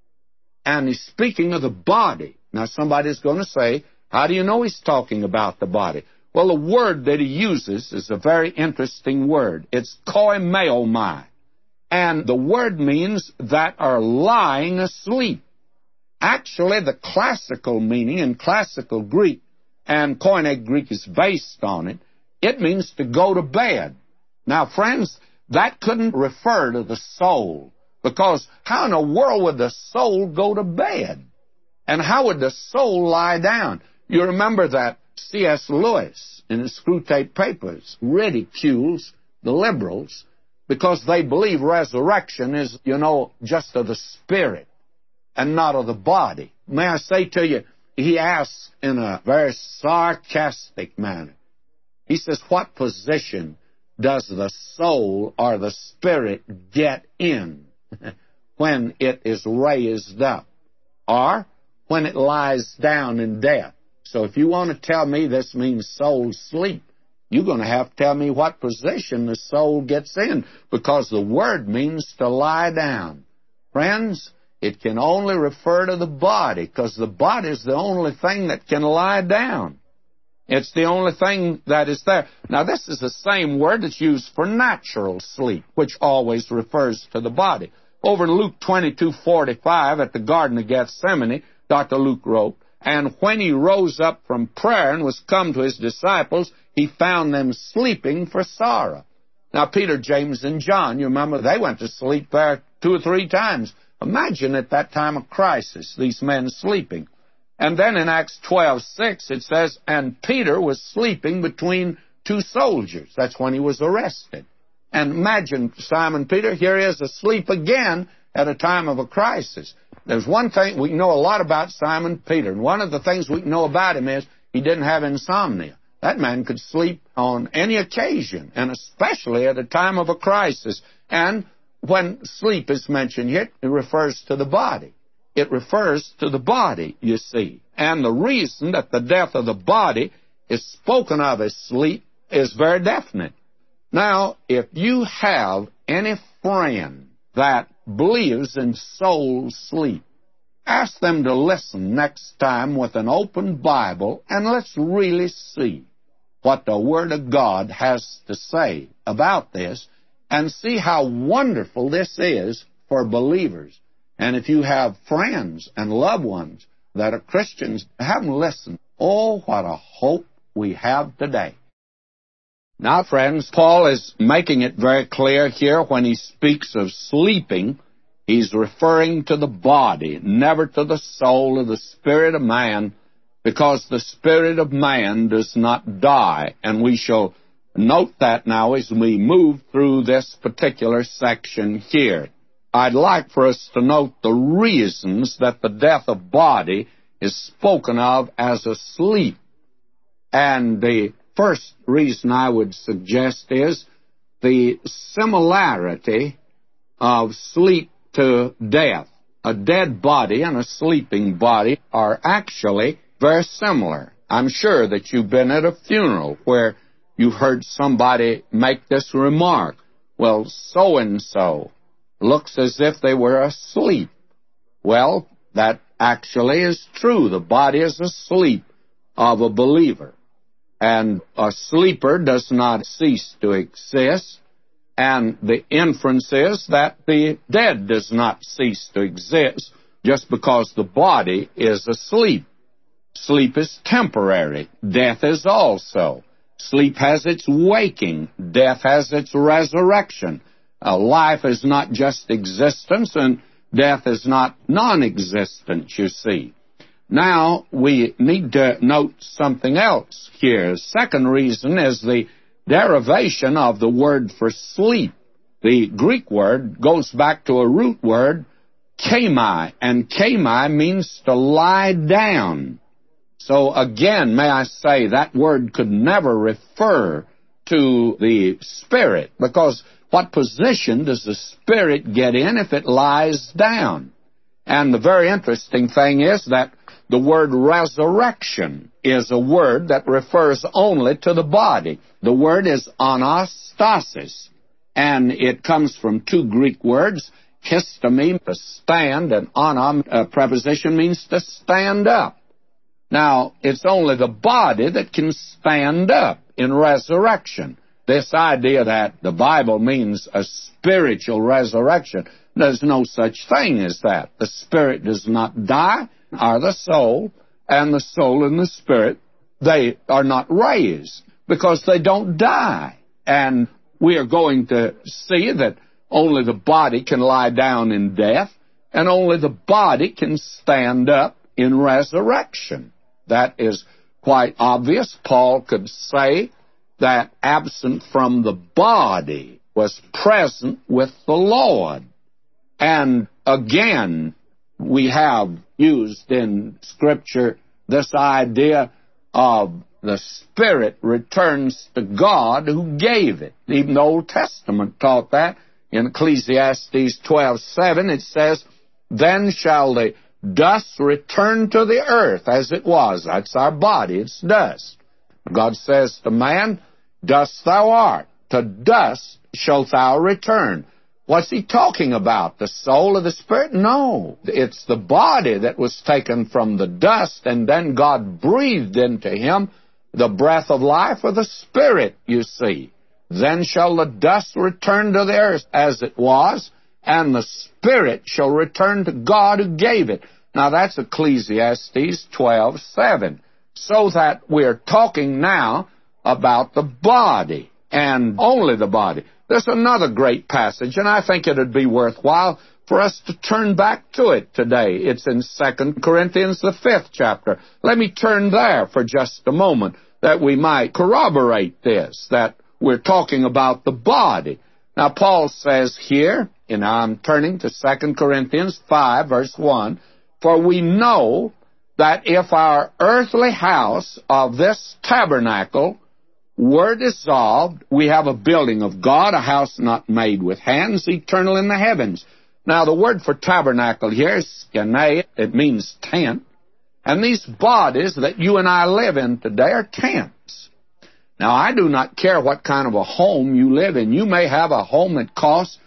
And he's speaking of the body. Now, somebody's going to say, how do you know he's talking about the body? Well, the word that he uses is a very interesting word. It's koimeomai. And the word means that are lying asleep. Actually, the classical meaning in classical Greek, and Koine Greek is based on it, it means to go to bed. Now, friends, that couldn't refer to the soul, because how in the world would the soul go to bed? And how would the soul lie down? You remember that C.S. Lewis, in his Screwtape Papers, ridicules the liberals because they believe resurrection is, just of the spirit and not of the body. May I say to you, he asks in a very sarcastic manner. He says, what position does the soul or the spirit get in when it is raised up, or when it lies down in death? So if you want to tell me this means soul sleep, you're going to have to tell me what position the soul gets in, because the word means to lie down. Friends, it can only refer to the body, because the body is the only thing that can lie down. It's the only thing that is there. Now, this is the same word that's used for natural sleep, which always refers to the body. Over in Luke 22:45 at the Garden of Gethsemane, Dr. Luke wrote, and when he rose up from prayer and was come to his disciples, he found them sleeping for sorrow. Now, Peter, James, and John, you remember, they went to sleep there 2 or 3 times. Imagine at that time of crisis, these men sleeping. And then in Acts 12:6, it says, and Peter was sleeping between 2 soldiers. That's when he was arrested. And imagine Simon Peter, here he is asleep again at a time of a crisis. There's one thing, we know a lot about Simon Peter, and one of the things we know about him is he didn't have insomnia. That man could sleep on any occasion, and especially at a time of a crisis. And when sleep is mentioned here, it refers to the body. It refers to the body, you see. And the reason that the death of the body is spoken of as sleep is very definite. Now, if you have any friend that believes in soul sleep, ask them to listen next time with an open Bible, and let's really see what the Word of God has to say about this and see how wonderful this is for believers. And if you have friends and loved ones that are Christians, have them listen. Oh, what a hope we have today. Now, friends, Paul is making it very clear here when he speaks of sleeping. He's referring to the body, never to the soul or the spirit of man, because the spirit of man does not die. And we shall note that now as we move through this particular section here. I'd like for us to note the reasons that the death of body is spoken of as a sleep. And the first reason I would suggest is the similarity of sleep to death. A dead body and a sleeping body are actually very similar. I'm sure that you've been at a funeral where you've heard somebody make this remark, well, so-and-so looks as if they were asleep. Well, that actually is true. The body is asleep of a believer. And a sleeper does not cease to exist. And the inference is that the dead does not cease to exist just because the body is asleep. Sleep is temporary. Death is also. Sleep has its waking. Death has its resurrection. Life is not just existence, and death is not non-existent, you see. Now, we need to note something else here. Second reason is the derivation of the word for sleep. The Greek word goes back to a root word, kami, and kami means to lie down. So again, may I say, that word could never refer to the spirit, because what position does the spirit get in if it lies down? And the very interesting thing is that the word resurrection is a word that refers only to the body. The word is anastasis, and it comes from two Greek words, histemi, to stand, and ana, preposition, means to stand up. Now, it's only the body that can stand up in resurrection. This idea that the Bible means a spiritual resurrection, there's no such thing as that. The spirit does not die, or the soul, and the soul and the spirit, they are not raised because they don't die. And we are going to see that only the body can lie down in death, and only the body can stand up in resurrection. That is quite obvious. Paul could say that absent from the body was present with the Lord. And again, we have used in Scripture this idea of the Spirit returns to God who gave it. Even the Old Testament taught that. In Ecclesiastes 12:7, it says, "Then shall the dust return to the earth as it was." That's our body, it's dust. God says to man, "Dust thou art, to dust shalt thou return." What's he talking about? The soul or the spirit? No. It's the body that was taken from the dust, and then God breathed into him the breath of life or the spirit, you see. Then shall the dust return to the earth as it was, and the spirit shall return to God who gave it. Now that's Ecclesiastes 12:7. So that we're talking now about the body, and only the body. There's another great passage, and I think it would be worthwhile for us to turn back to it today. It's in 2 Corinthians, the 5th chapter. Let me turn there for just a moment, that we might corroborate this, that we're talking about the body. Now, Paul says here, and I'm turning to 2 Corinthians 5, verse 1, "For we know that if our earthly house of this tabernacle were dissolved, we have a building of God, a house not made with hands, eternal in the heavens." Now, the word for tabernacle here is skene. It means tent. And these bodies that you and I live in today are tents. Now, I do not care what kind of a home you live in. You may have a home that costs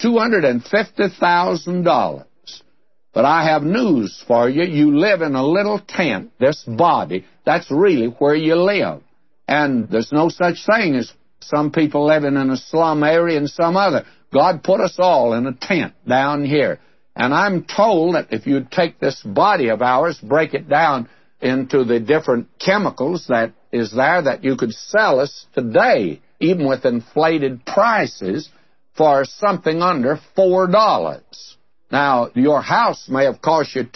$250,000. But I have news for you. You live in a little tent, this body. That's really where you live. And there's no such thing as some people living in a slum area and some other. God put us all in a tent down here. And I'm told that if you take this body of ours, break it down into the different chemicals that is there, that you could sell us today, even with inflated prices, for something under $4. Now, your house may have cost you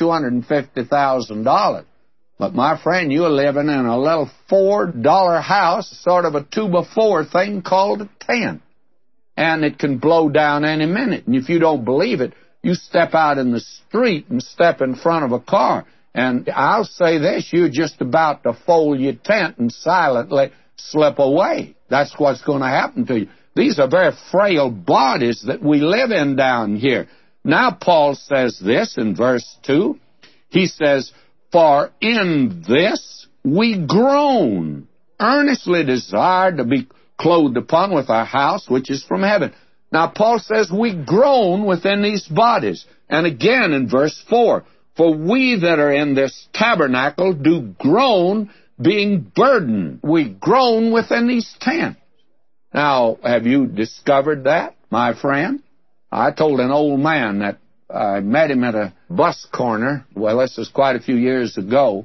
$250,000, but my friend, you're living in a little $4 house, sort of a 2x4 thing called a tent. And it can blow down any minute. And if you don't believe it, you step out in the street and step in front of a car. And I'll say this, you're just about to fold your tent and silently slip away. That's what's going to happen to you. These are very frail bodies that we live in down here. Now Paul says this in verse 2. He says, "For in this we groan, earnestly desire to be clothed upon with our house which is from heaven." Now Paul says we groan within these bodies. And again in verse 4, "For we that are in this tabernacle do groan, being burdened." We groan within these tents. Now, have you discovered that, my friend? I told an old man that I met him at a bus corner. Well, this was quite a few years ago.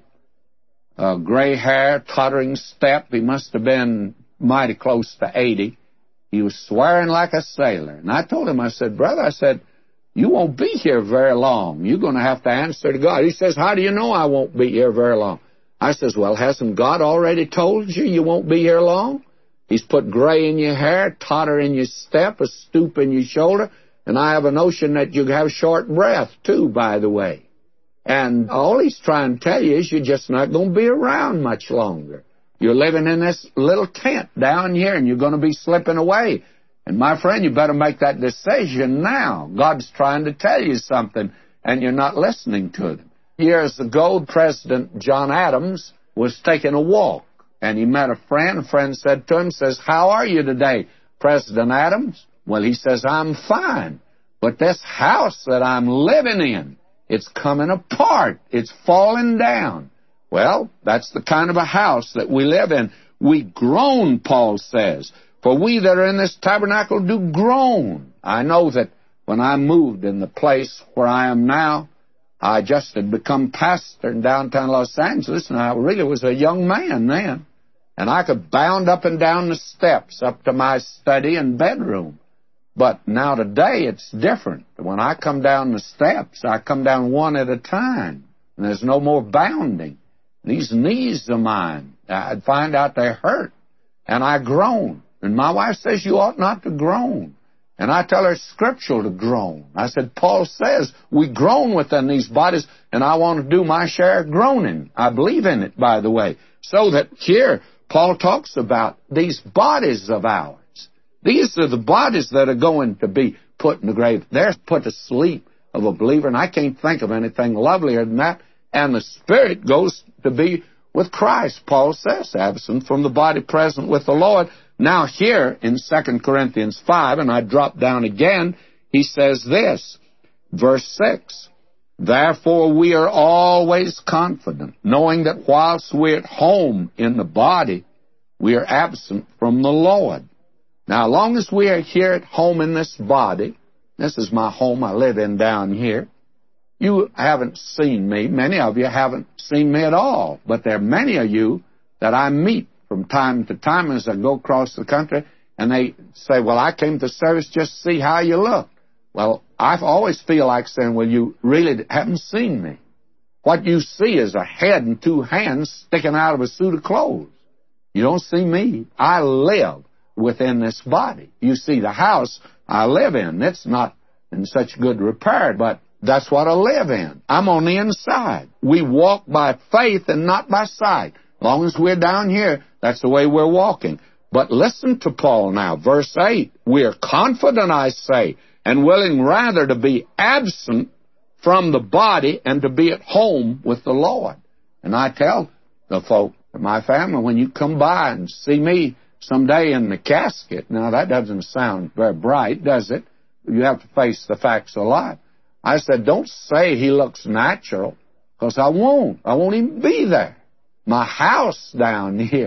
Gray hair, tottering step. He must have been mighty close to 80. He was swearing like a sailor. And I told him, I said, "Brother," I said, "you won't be here very long. You're going to have to answer to God." He says, "How do you know I won't be here very long?" I says, "Well, hasn't God already told you won't be here long? He's put gray in your hair, totter in your step, a stoop in your shoulder, and I have a notion that you have short breath, too, by the way. And all he's trying to tell you is you're just not going to be around much longer. You're living in this little tent down here, and you're going to be slipping away. And, my friend, you better make that decision now. God's trying to tell you something, and you're not listening to them." Years ago, President John Adams was taking a walk, and he met a friend. A friend said to him, says, "How are you today, President Adams?" Well, he says, "I'm fine, but this house that I'm living in, it's coming apart. It's falling down." Well, that's the kind of a house that we live in. We groan, Paul says, "For we that are in this tabernacle do groan." I know that when I moved in the place where I am now, I just had become pastor in downtown Los Angeles, and I really was a young man then. And I could bound up and down the steps up to my study and bedroom. But now today it's different. When I come down the steps, I come down one at a time. And there's no more bounding. These knees of mine, I'd find out they hurt. And I groan. And my wife says you ought not to groan. And I tell her it's scriptural to groan. I said, Paul says we groan within these bodies, and I want to do my share of groaning. I believe in it, by the way. So that here, Paul talks about these bodies of ours. These are the bodies that are going to be put in the grave. They're put to sleep of a believer, and I can't think of anything lovelier than that. And the spirit goes to be with Christ, Paul says, absent from the body, present with the Lord. Now here in 2 Corinthians 5, and I drop down again, he says this, verse 6, "Therefore we are always confident, knowing that whilst we're at home in the body, we are absent from the Lord." Now, as long as we are here at home in this body, this is my home I live in down here, you haven't seen me. Many of you haven't seen me at all. But there are many of you that I meet from time to time as I go across the country, and they say, "Well, I came to service just to see how you look." Well, I always feel like saying, "Well, you really haven't seen me. What you see is a head and two hands sticking out of a suit of clothes. You don't see me. I live within this body. You see the house I live in. It's not in such good repair, but that's what I live in. I'm on the inside. We walk by faith and not by sight. As long as we're down here, that's the way we're walking. But listen to Paul now, verse 8. "We are confident, I say, and willing rather to be absent from the body and to be at home with the Lord." And I tell the folk, my family, when you come by and see me someday in the casket, now that doesn't sound very bright, does it? You have to face the facts of life. I said, don't say he looks natural, because I won't. I won't even be there. My house down here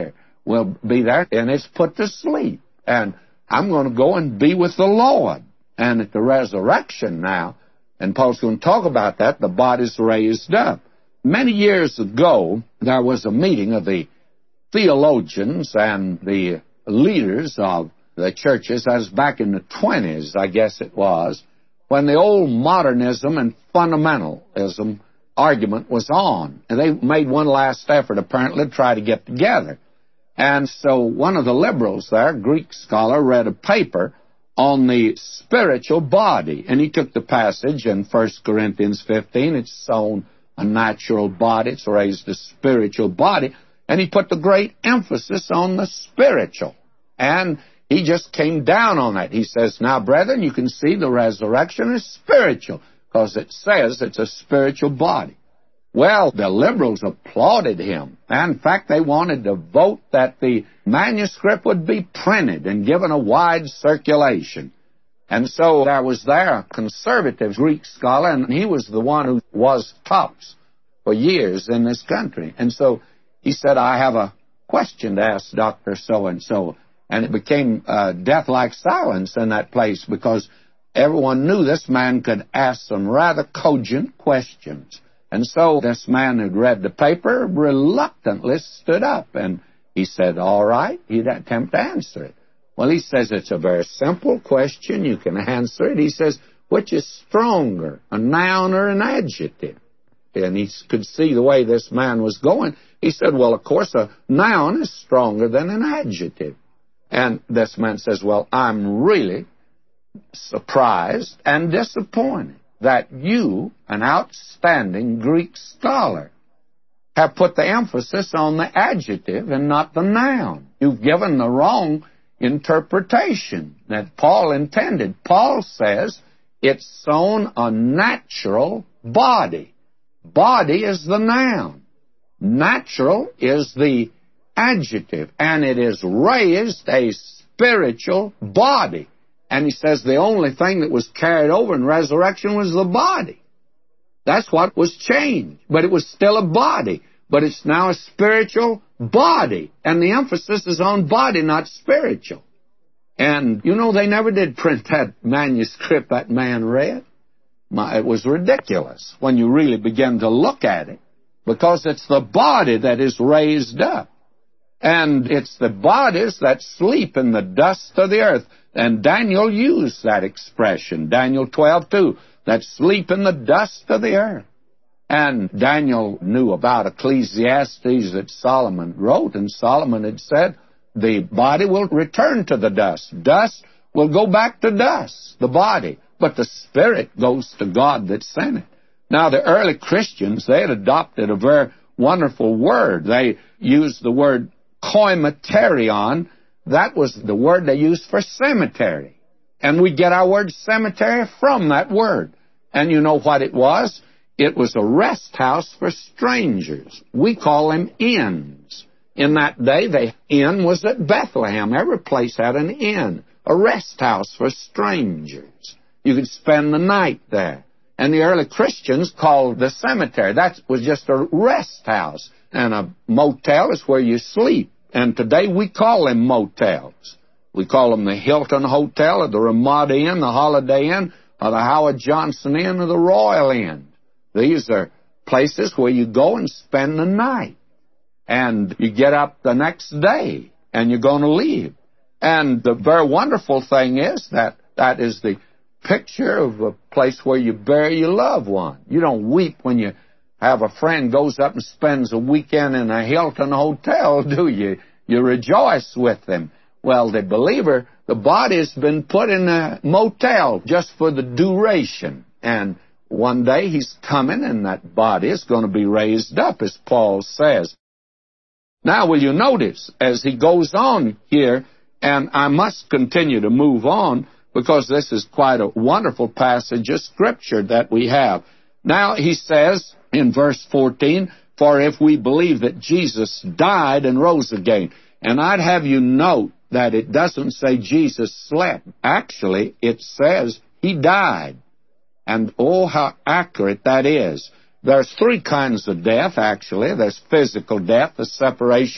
will be there, and it's put to sleep. And I'm going to go and be with the Lord. And at the resurrection now, and Paul's going to talk about that, the body's raised up. Many years ago, there was a meeting of the theologians and the leaders of the churches. That was back in the 20s, I guess it was, when the old modernism and fundamentalism argument was on. And they made one last effort, apparently, to try to get together. And so one of the liberals there, a Greek scholar, read a paper on the spiritual body. And he took the passage in 1 Corinthians 15, it's sown a natural body, it's raised a spiritual body. And he put the great emphasis on the spiritual. And he just came down on that. He says, now, brethren, you can see the resurrection is spiritual, because it says it's a spiritual body. Well, the liberals applauded him. And in fact, they wanted to vote that the manuscript would be printed and given a wide circulation. And so there was a conservative Greek scholar, and he was the one who was tops for years in this country. And so he said, I have a question to ask Dr. So-and-so. And it became death-like silence in that place, because everyone knew this man could ask some rather cogent questions. And so this man who'd read the paper reluctantly stood up, and he said, all right, he'd attempt to answer it. Well, he says, it's a very simple question. You can answer it. He says, which is stronger, a noun or an adjective? And he could see the way this man was going. He said, well, of course, a noun is stronger than an adjective. And this man says, well, I'm really surprised and disappointed that you, an outstanding Greek scholar, have put the emphasis on the adjective and not the noun. You've given the wrong interpretation that Paul intended. Paul says it's sown a natural body. Body is the noun. Natural is the adjective. And it is raised a spiritual body. And he says the only thing that was carried over in resurrection was the body. That's what was changed. But it was still a body. But it's now a spiritual body. And the emphasis is on body, not spiritual. And, you know, they never did print that manuscript that man read. It was ridiculous when you really begin to look at it, because it's the body that is raised up. And it's the bodies that sleep in the dust of the earth. And Daniel used that expression, Daniel 12:2, that sleep in the dust of the earth. And Daniel knew about Ecclesiastes that Solomon wrote, and Solomon had said, the body will return to the dust. Dust will go back to dust, the body. But the spirit goes to God that sent it. Now, the early Christians, they had adopted a very wonderful word. They used the word koimaterion. That was the word they used for cemetery. And we get our word cemetery from that word. And you know what it was? It was a rest house for strangers. We call them inns. In that day, the inn was at Bethlehem. Every place had an inn, a rest house for strangers. You could spend the night there. And the early Christians called the cemetery. That was just a rest house. And a motel is where you sleep. And today we call them motels. We call them the Hilton Hotel, or the Ramada Inn, the Holiday Inn, or the Howard Johnson Inn, or the Royal Inn. These are places where you go and spend the night. And you get up the next day, and you're going to leave. And the very wonderful thing is that that is the picture of a place where you bury your loved one. You don't weep when you have a friend goes up and spends a weekend in a Hilton hotel, do you? You rejoice with them. Well, the believer, the body's been put in a motel just for the duration. And one day he's coming, and that body is going to be raised up, as Paul says. Now, will you notice, as he goes on here, and I must continue to move on, because this is quite a wonderful passage of Scripture that we have. Now, he says in verse 14, for if we believe that Jesus died and rose again, and I'd have you note that it doesn't say Jesus slept. Actually, it says he died. And oh, how accurate that is. There's three kinds of death, actually. There's physical death, the separation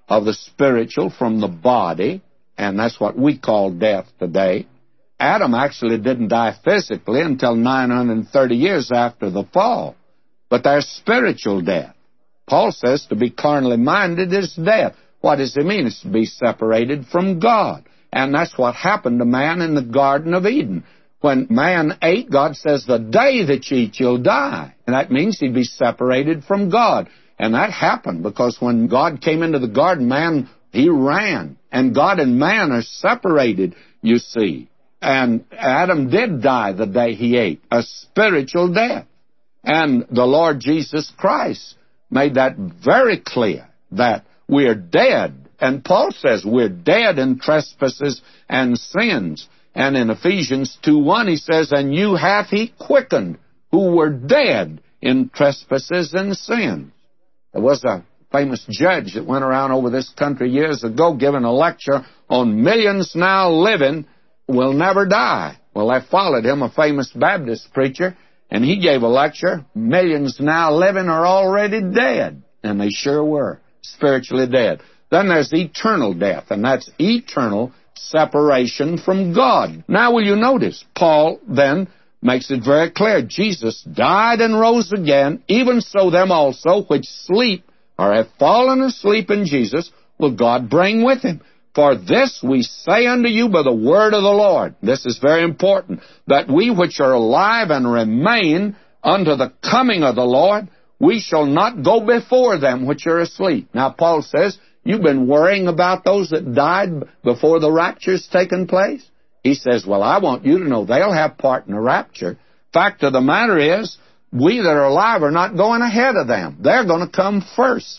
of the spiritual from the body, and that's what we call death today. Adam actually didn't die physically until 930 years after the fall. But there's spiritual death. Paul says to be carnally minded is death. What does it mean? It's to be separated from God. And that's what happened to man in the Garden of Eden. When man ate, God says, the day that you eat, you'll die. And that means he'd be separated from God. And that happened because when God came into the garden, man, he ran. And God and man are separated, you see. And Adam did die the day he ate, a spiritual death. And the Lord Jesus Christ made that very clear, that we're dead. And Paul says we're dead in trespasses and sins. And in Ephesians 2:1 he says, and you hath he quickened, who were dead in trespasses and sins. There was a famous judge that went around over this country years ago giving a lecture on millions now living will never die. Well, they followed him, a famous Baptist preacher, and he gave a lecture, millions now living are already dead. And they sure were, spiritually dead. Then there's eternal death, and that's eternal separation from God. Now, will you notice, Paul then makes it very clear, Jesus died and rose again, even so them also which sleep or have fallen asleep in Jesus will God bring with him. For this we say unto you by the word of the Lord. This is very important, that we which are alive and remain unto the coming of the Lord, we shall not go before them which are asleep. Now, Paul says, you've been worrying about those that died before the rapture's taken place? He says, well, I want you to know they'll have part in the rapture. Fact of the matter is, we that are alive are not going ahead of them. They're going to come first.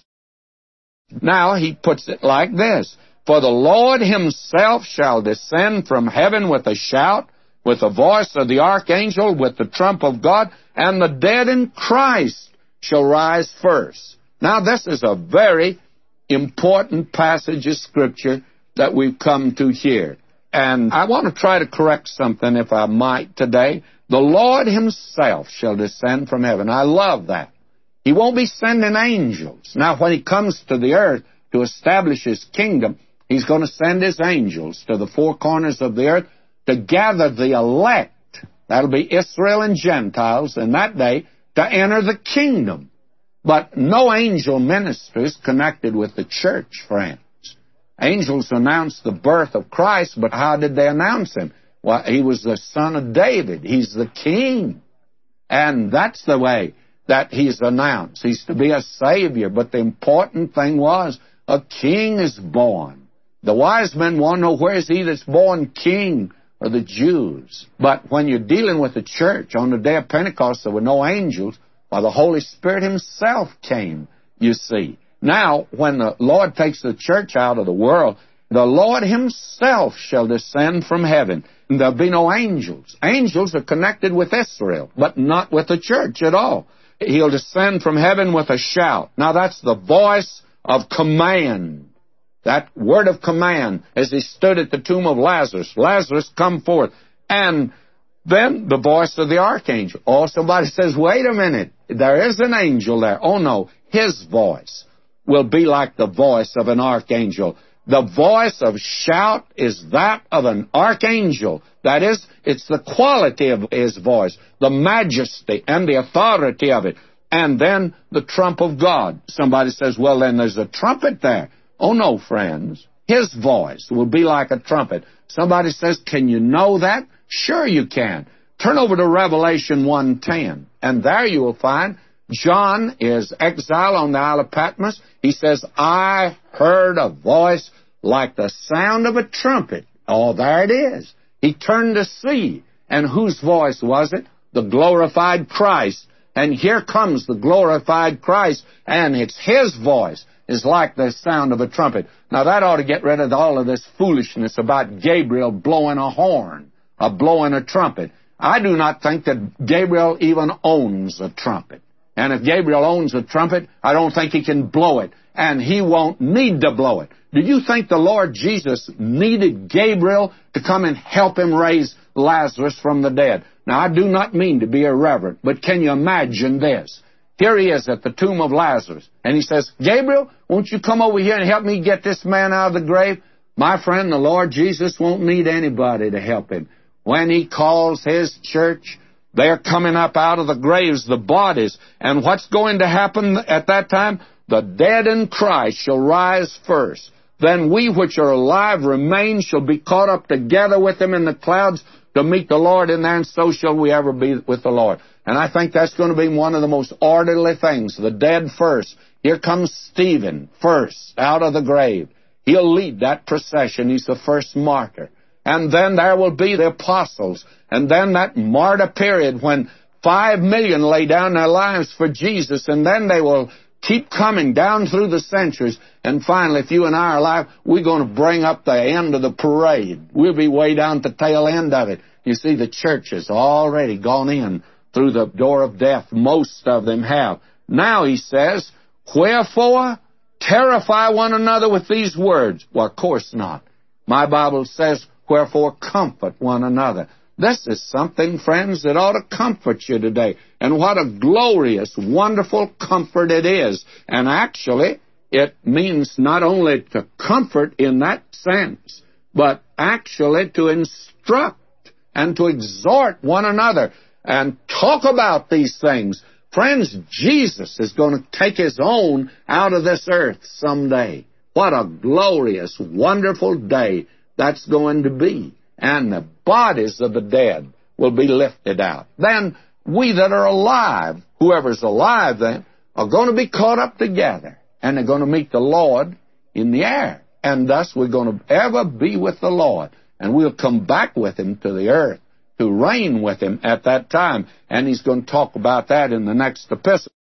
Now, he puts it like this. For the Lord himself shall descend from heaven with a shout, with the voice of the archangel, with the trump of God, and the dead in Christ shall rise first. Now, this is a very important passage of Scripture that we've come to here. And I want to try to correct something, if I might, today. The Lord himself shall descend from heaven. I love that. He won't be sending angels. Now, when he comes to the earth to establish his kingdom, he's going to send his angels to the four corners of the earth to gather the elect. That'll be Israel and Gentiles in that day to enter the kingdom. But no angel ministers connected with the church, friends. Angels announced the birth of Christ, but how did they announce him? Well, he was the son of David. He's the king. And that's the way that he's announced. He's to be a savior. But the important thing was, a king is born. The wise men want to know, where is he that's born king of the Jews? But when you're dealing with the church, on the day of Pentecost, there were no angels. Well, the Holy Spirit himself came, you see. Now, when the Lord takes the church out of the world, the Lord himself shall descend from heaven. And there'll be no angels. Angels are connected with Israel, but not with the church at all. He'll descend from heaven with a shout. Now, that's the voice of command. That word of command, as he stood at the tomb of Lazarus. Lazarus, come forth. And then the voice of the archangel. Oh, somebody says, wait a minute. There is an angel there. Oh, no. His voice will be like the voice of an archangel. The voice of shout is that of an archangel. That is, it's the quality of his voice, the majesty and the authority of it. And then the trump of God. Somebody says, well, then there's a trumpet there. Oh, no, friends. His voice will be like a trumpet. Somebody says, can you know that? Sure you can. Turn over to Revelation 1:10, and there you will find John is exiled on the Isle of Patmos. He says, I heard a voice like the sound of a trumpet. Oh, there it is. He turned to see. And whose voice was it? The glorified Christ. And here comes the glorified Christ, and it's his voice is like the sound of a trumpet. Now, that ought to get rid of all of this foolishness about Gabriel blowing a horn or blowing a trumpet. I do not think that Gabriel even owns a trumpet. And if Gabriel owns a trumpet, I don't think he can blow it. And he won't need to blow it. Do you think the Lord Jesus needed Gabriel to come and help him raise Lazarus from the dead? Now, I do not mean to be irreverent, but can you imagine this? here he is at the tomb of Lazarus. And he says, Gabriel, won't you come over here and help me get this man out of the grave? My friend, the Lord Jesus won't need anybody to help him. When he calls his church, they're coming up out of the graves, the bodies. And what's going to happen at that time? The dead in Christ shall rise first. Then we which are alive remain shall be caught up together with them in the clouds to meet the Lord in there, and so shall we ever be with the Lord. And I think that's going to be one of the most orderly things. The dead first. Here comes Stephen first out of the grave. He'll lead that procession. He's the first martyr. And then there will be the apostles. And then that martyr period when 5 million lay down their lives for Jesus. And then they will keep coming down through the centuries. And finally, if you and I are alive, we're going to bring up the end of the parade. We'll be way down at the tail end of it. You see, the church has already gone in through the door of death. Most of them have. Now, he says, wherefore terrify one another with these words. Well, of course not. My Bible says, wherefore comfort one another. This is something, friends, that ought to comfort you today. And what a glorious, wonderful comfort it is. And actually, it means not only to comfort in that sense, but actually to instruct and to exhort one another and talk about these things. Friends, Jesus is going to take his own out of this earth someday. What a glorious, wonderful day that's going to be. And the bodies of the dead will be lifted out. Then we that are alive, whoever's alive then, are going to be caught up together. And they're going to meet the Lord in the air. And thus we're going to ever be with the Lord. And we'll come back with him to the earth to reign with him at that time. And he's going to talk about that in the next epistle.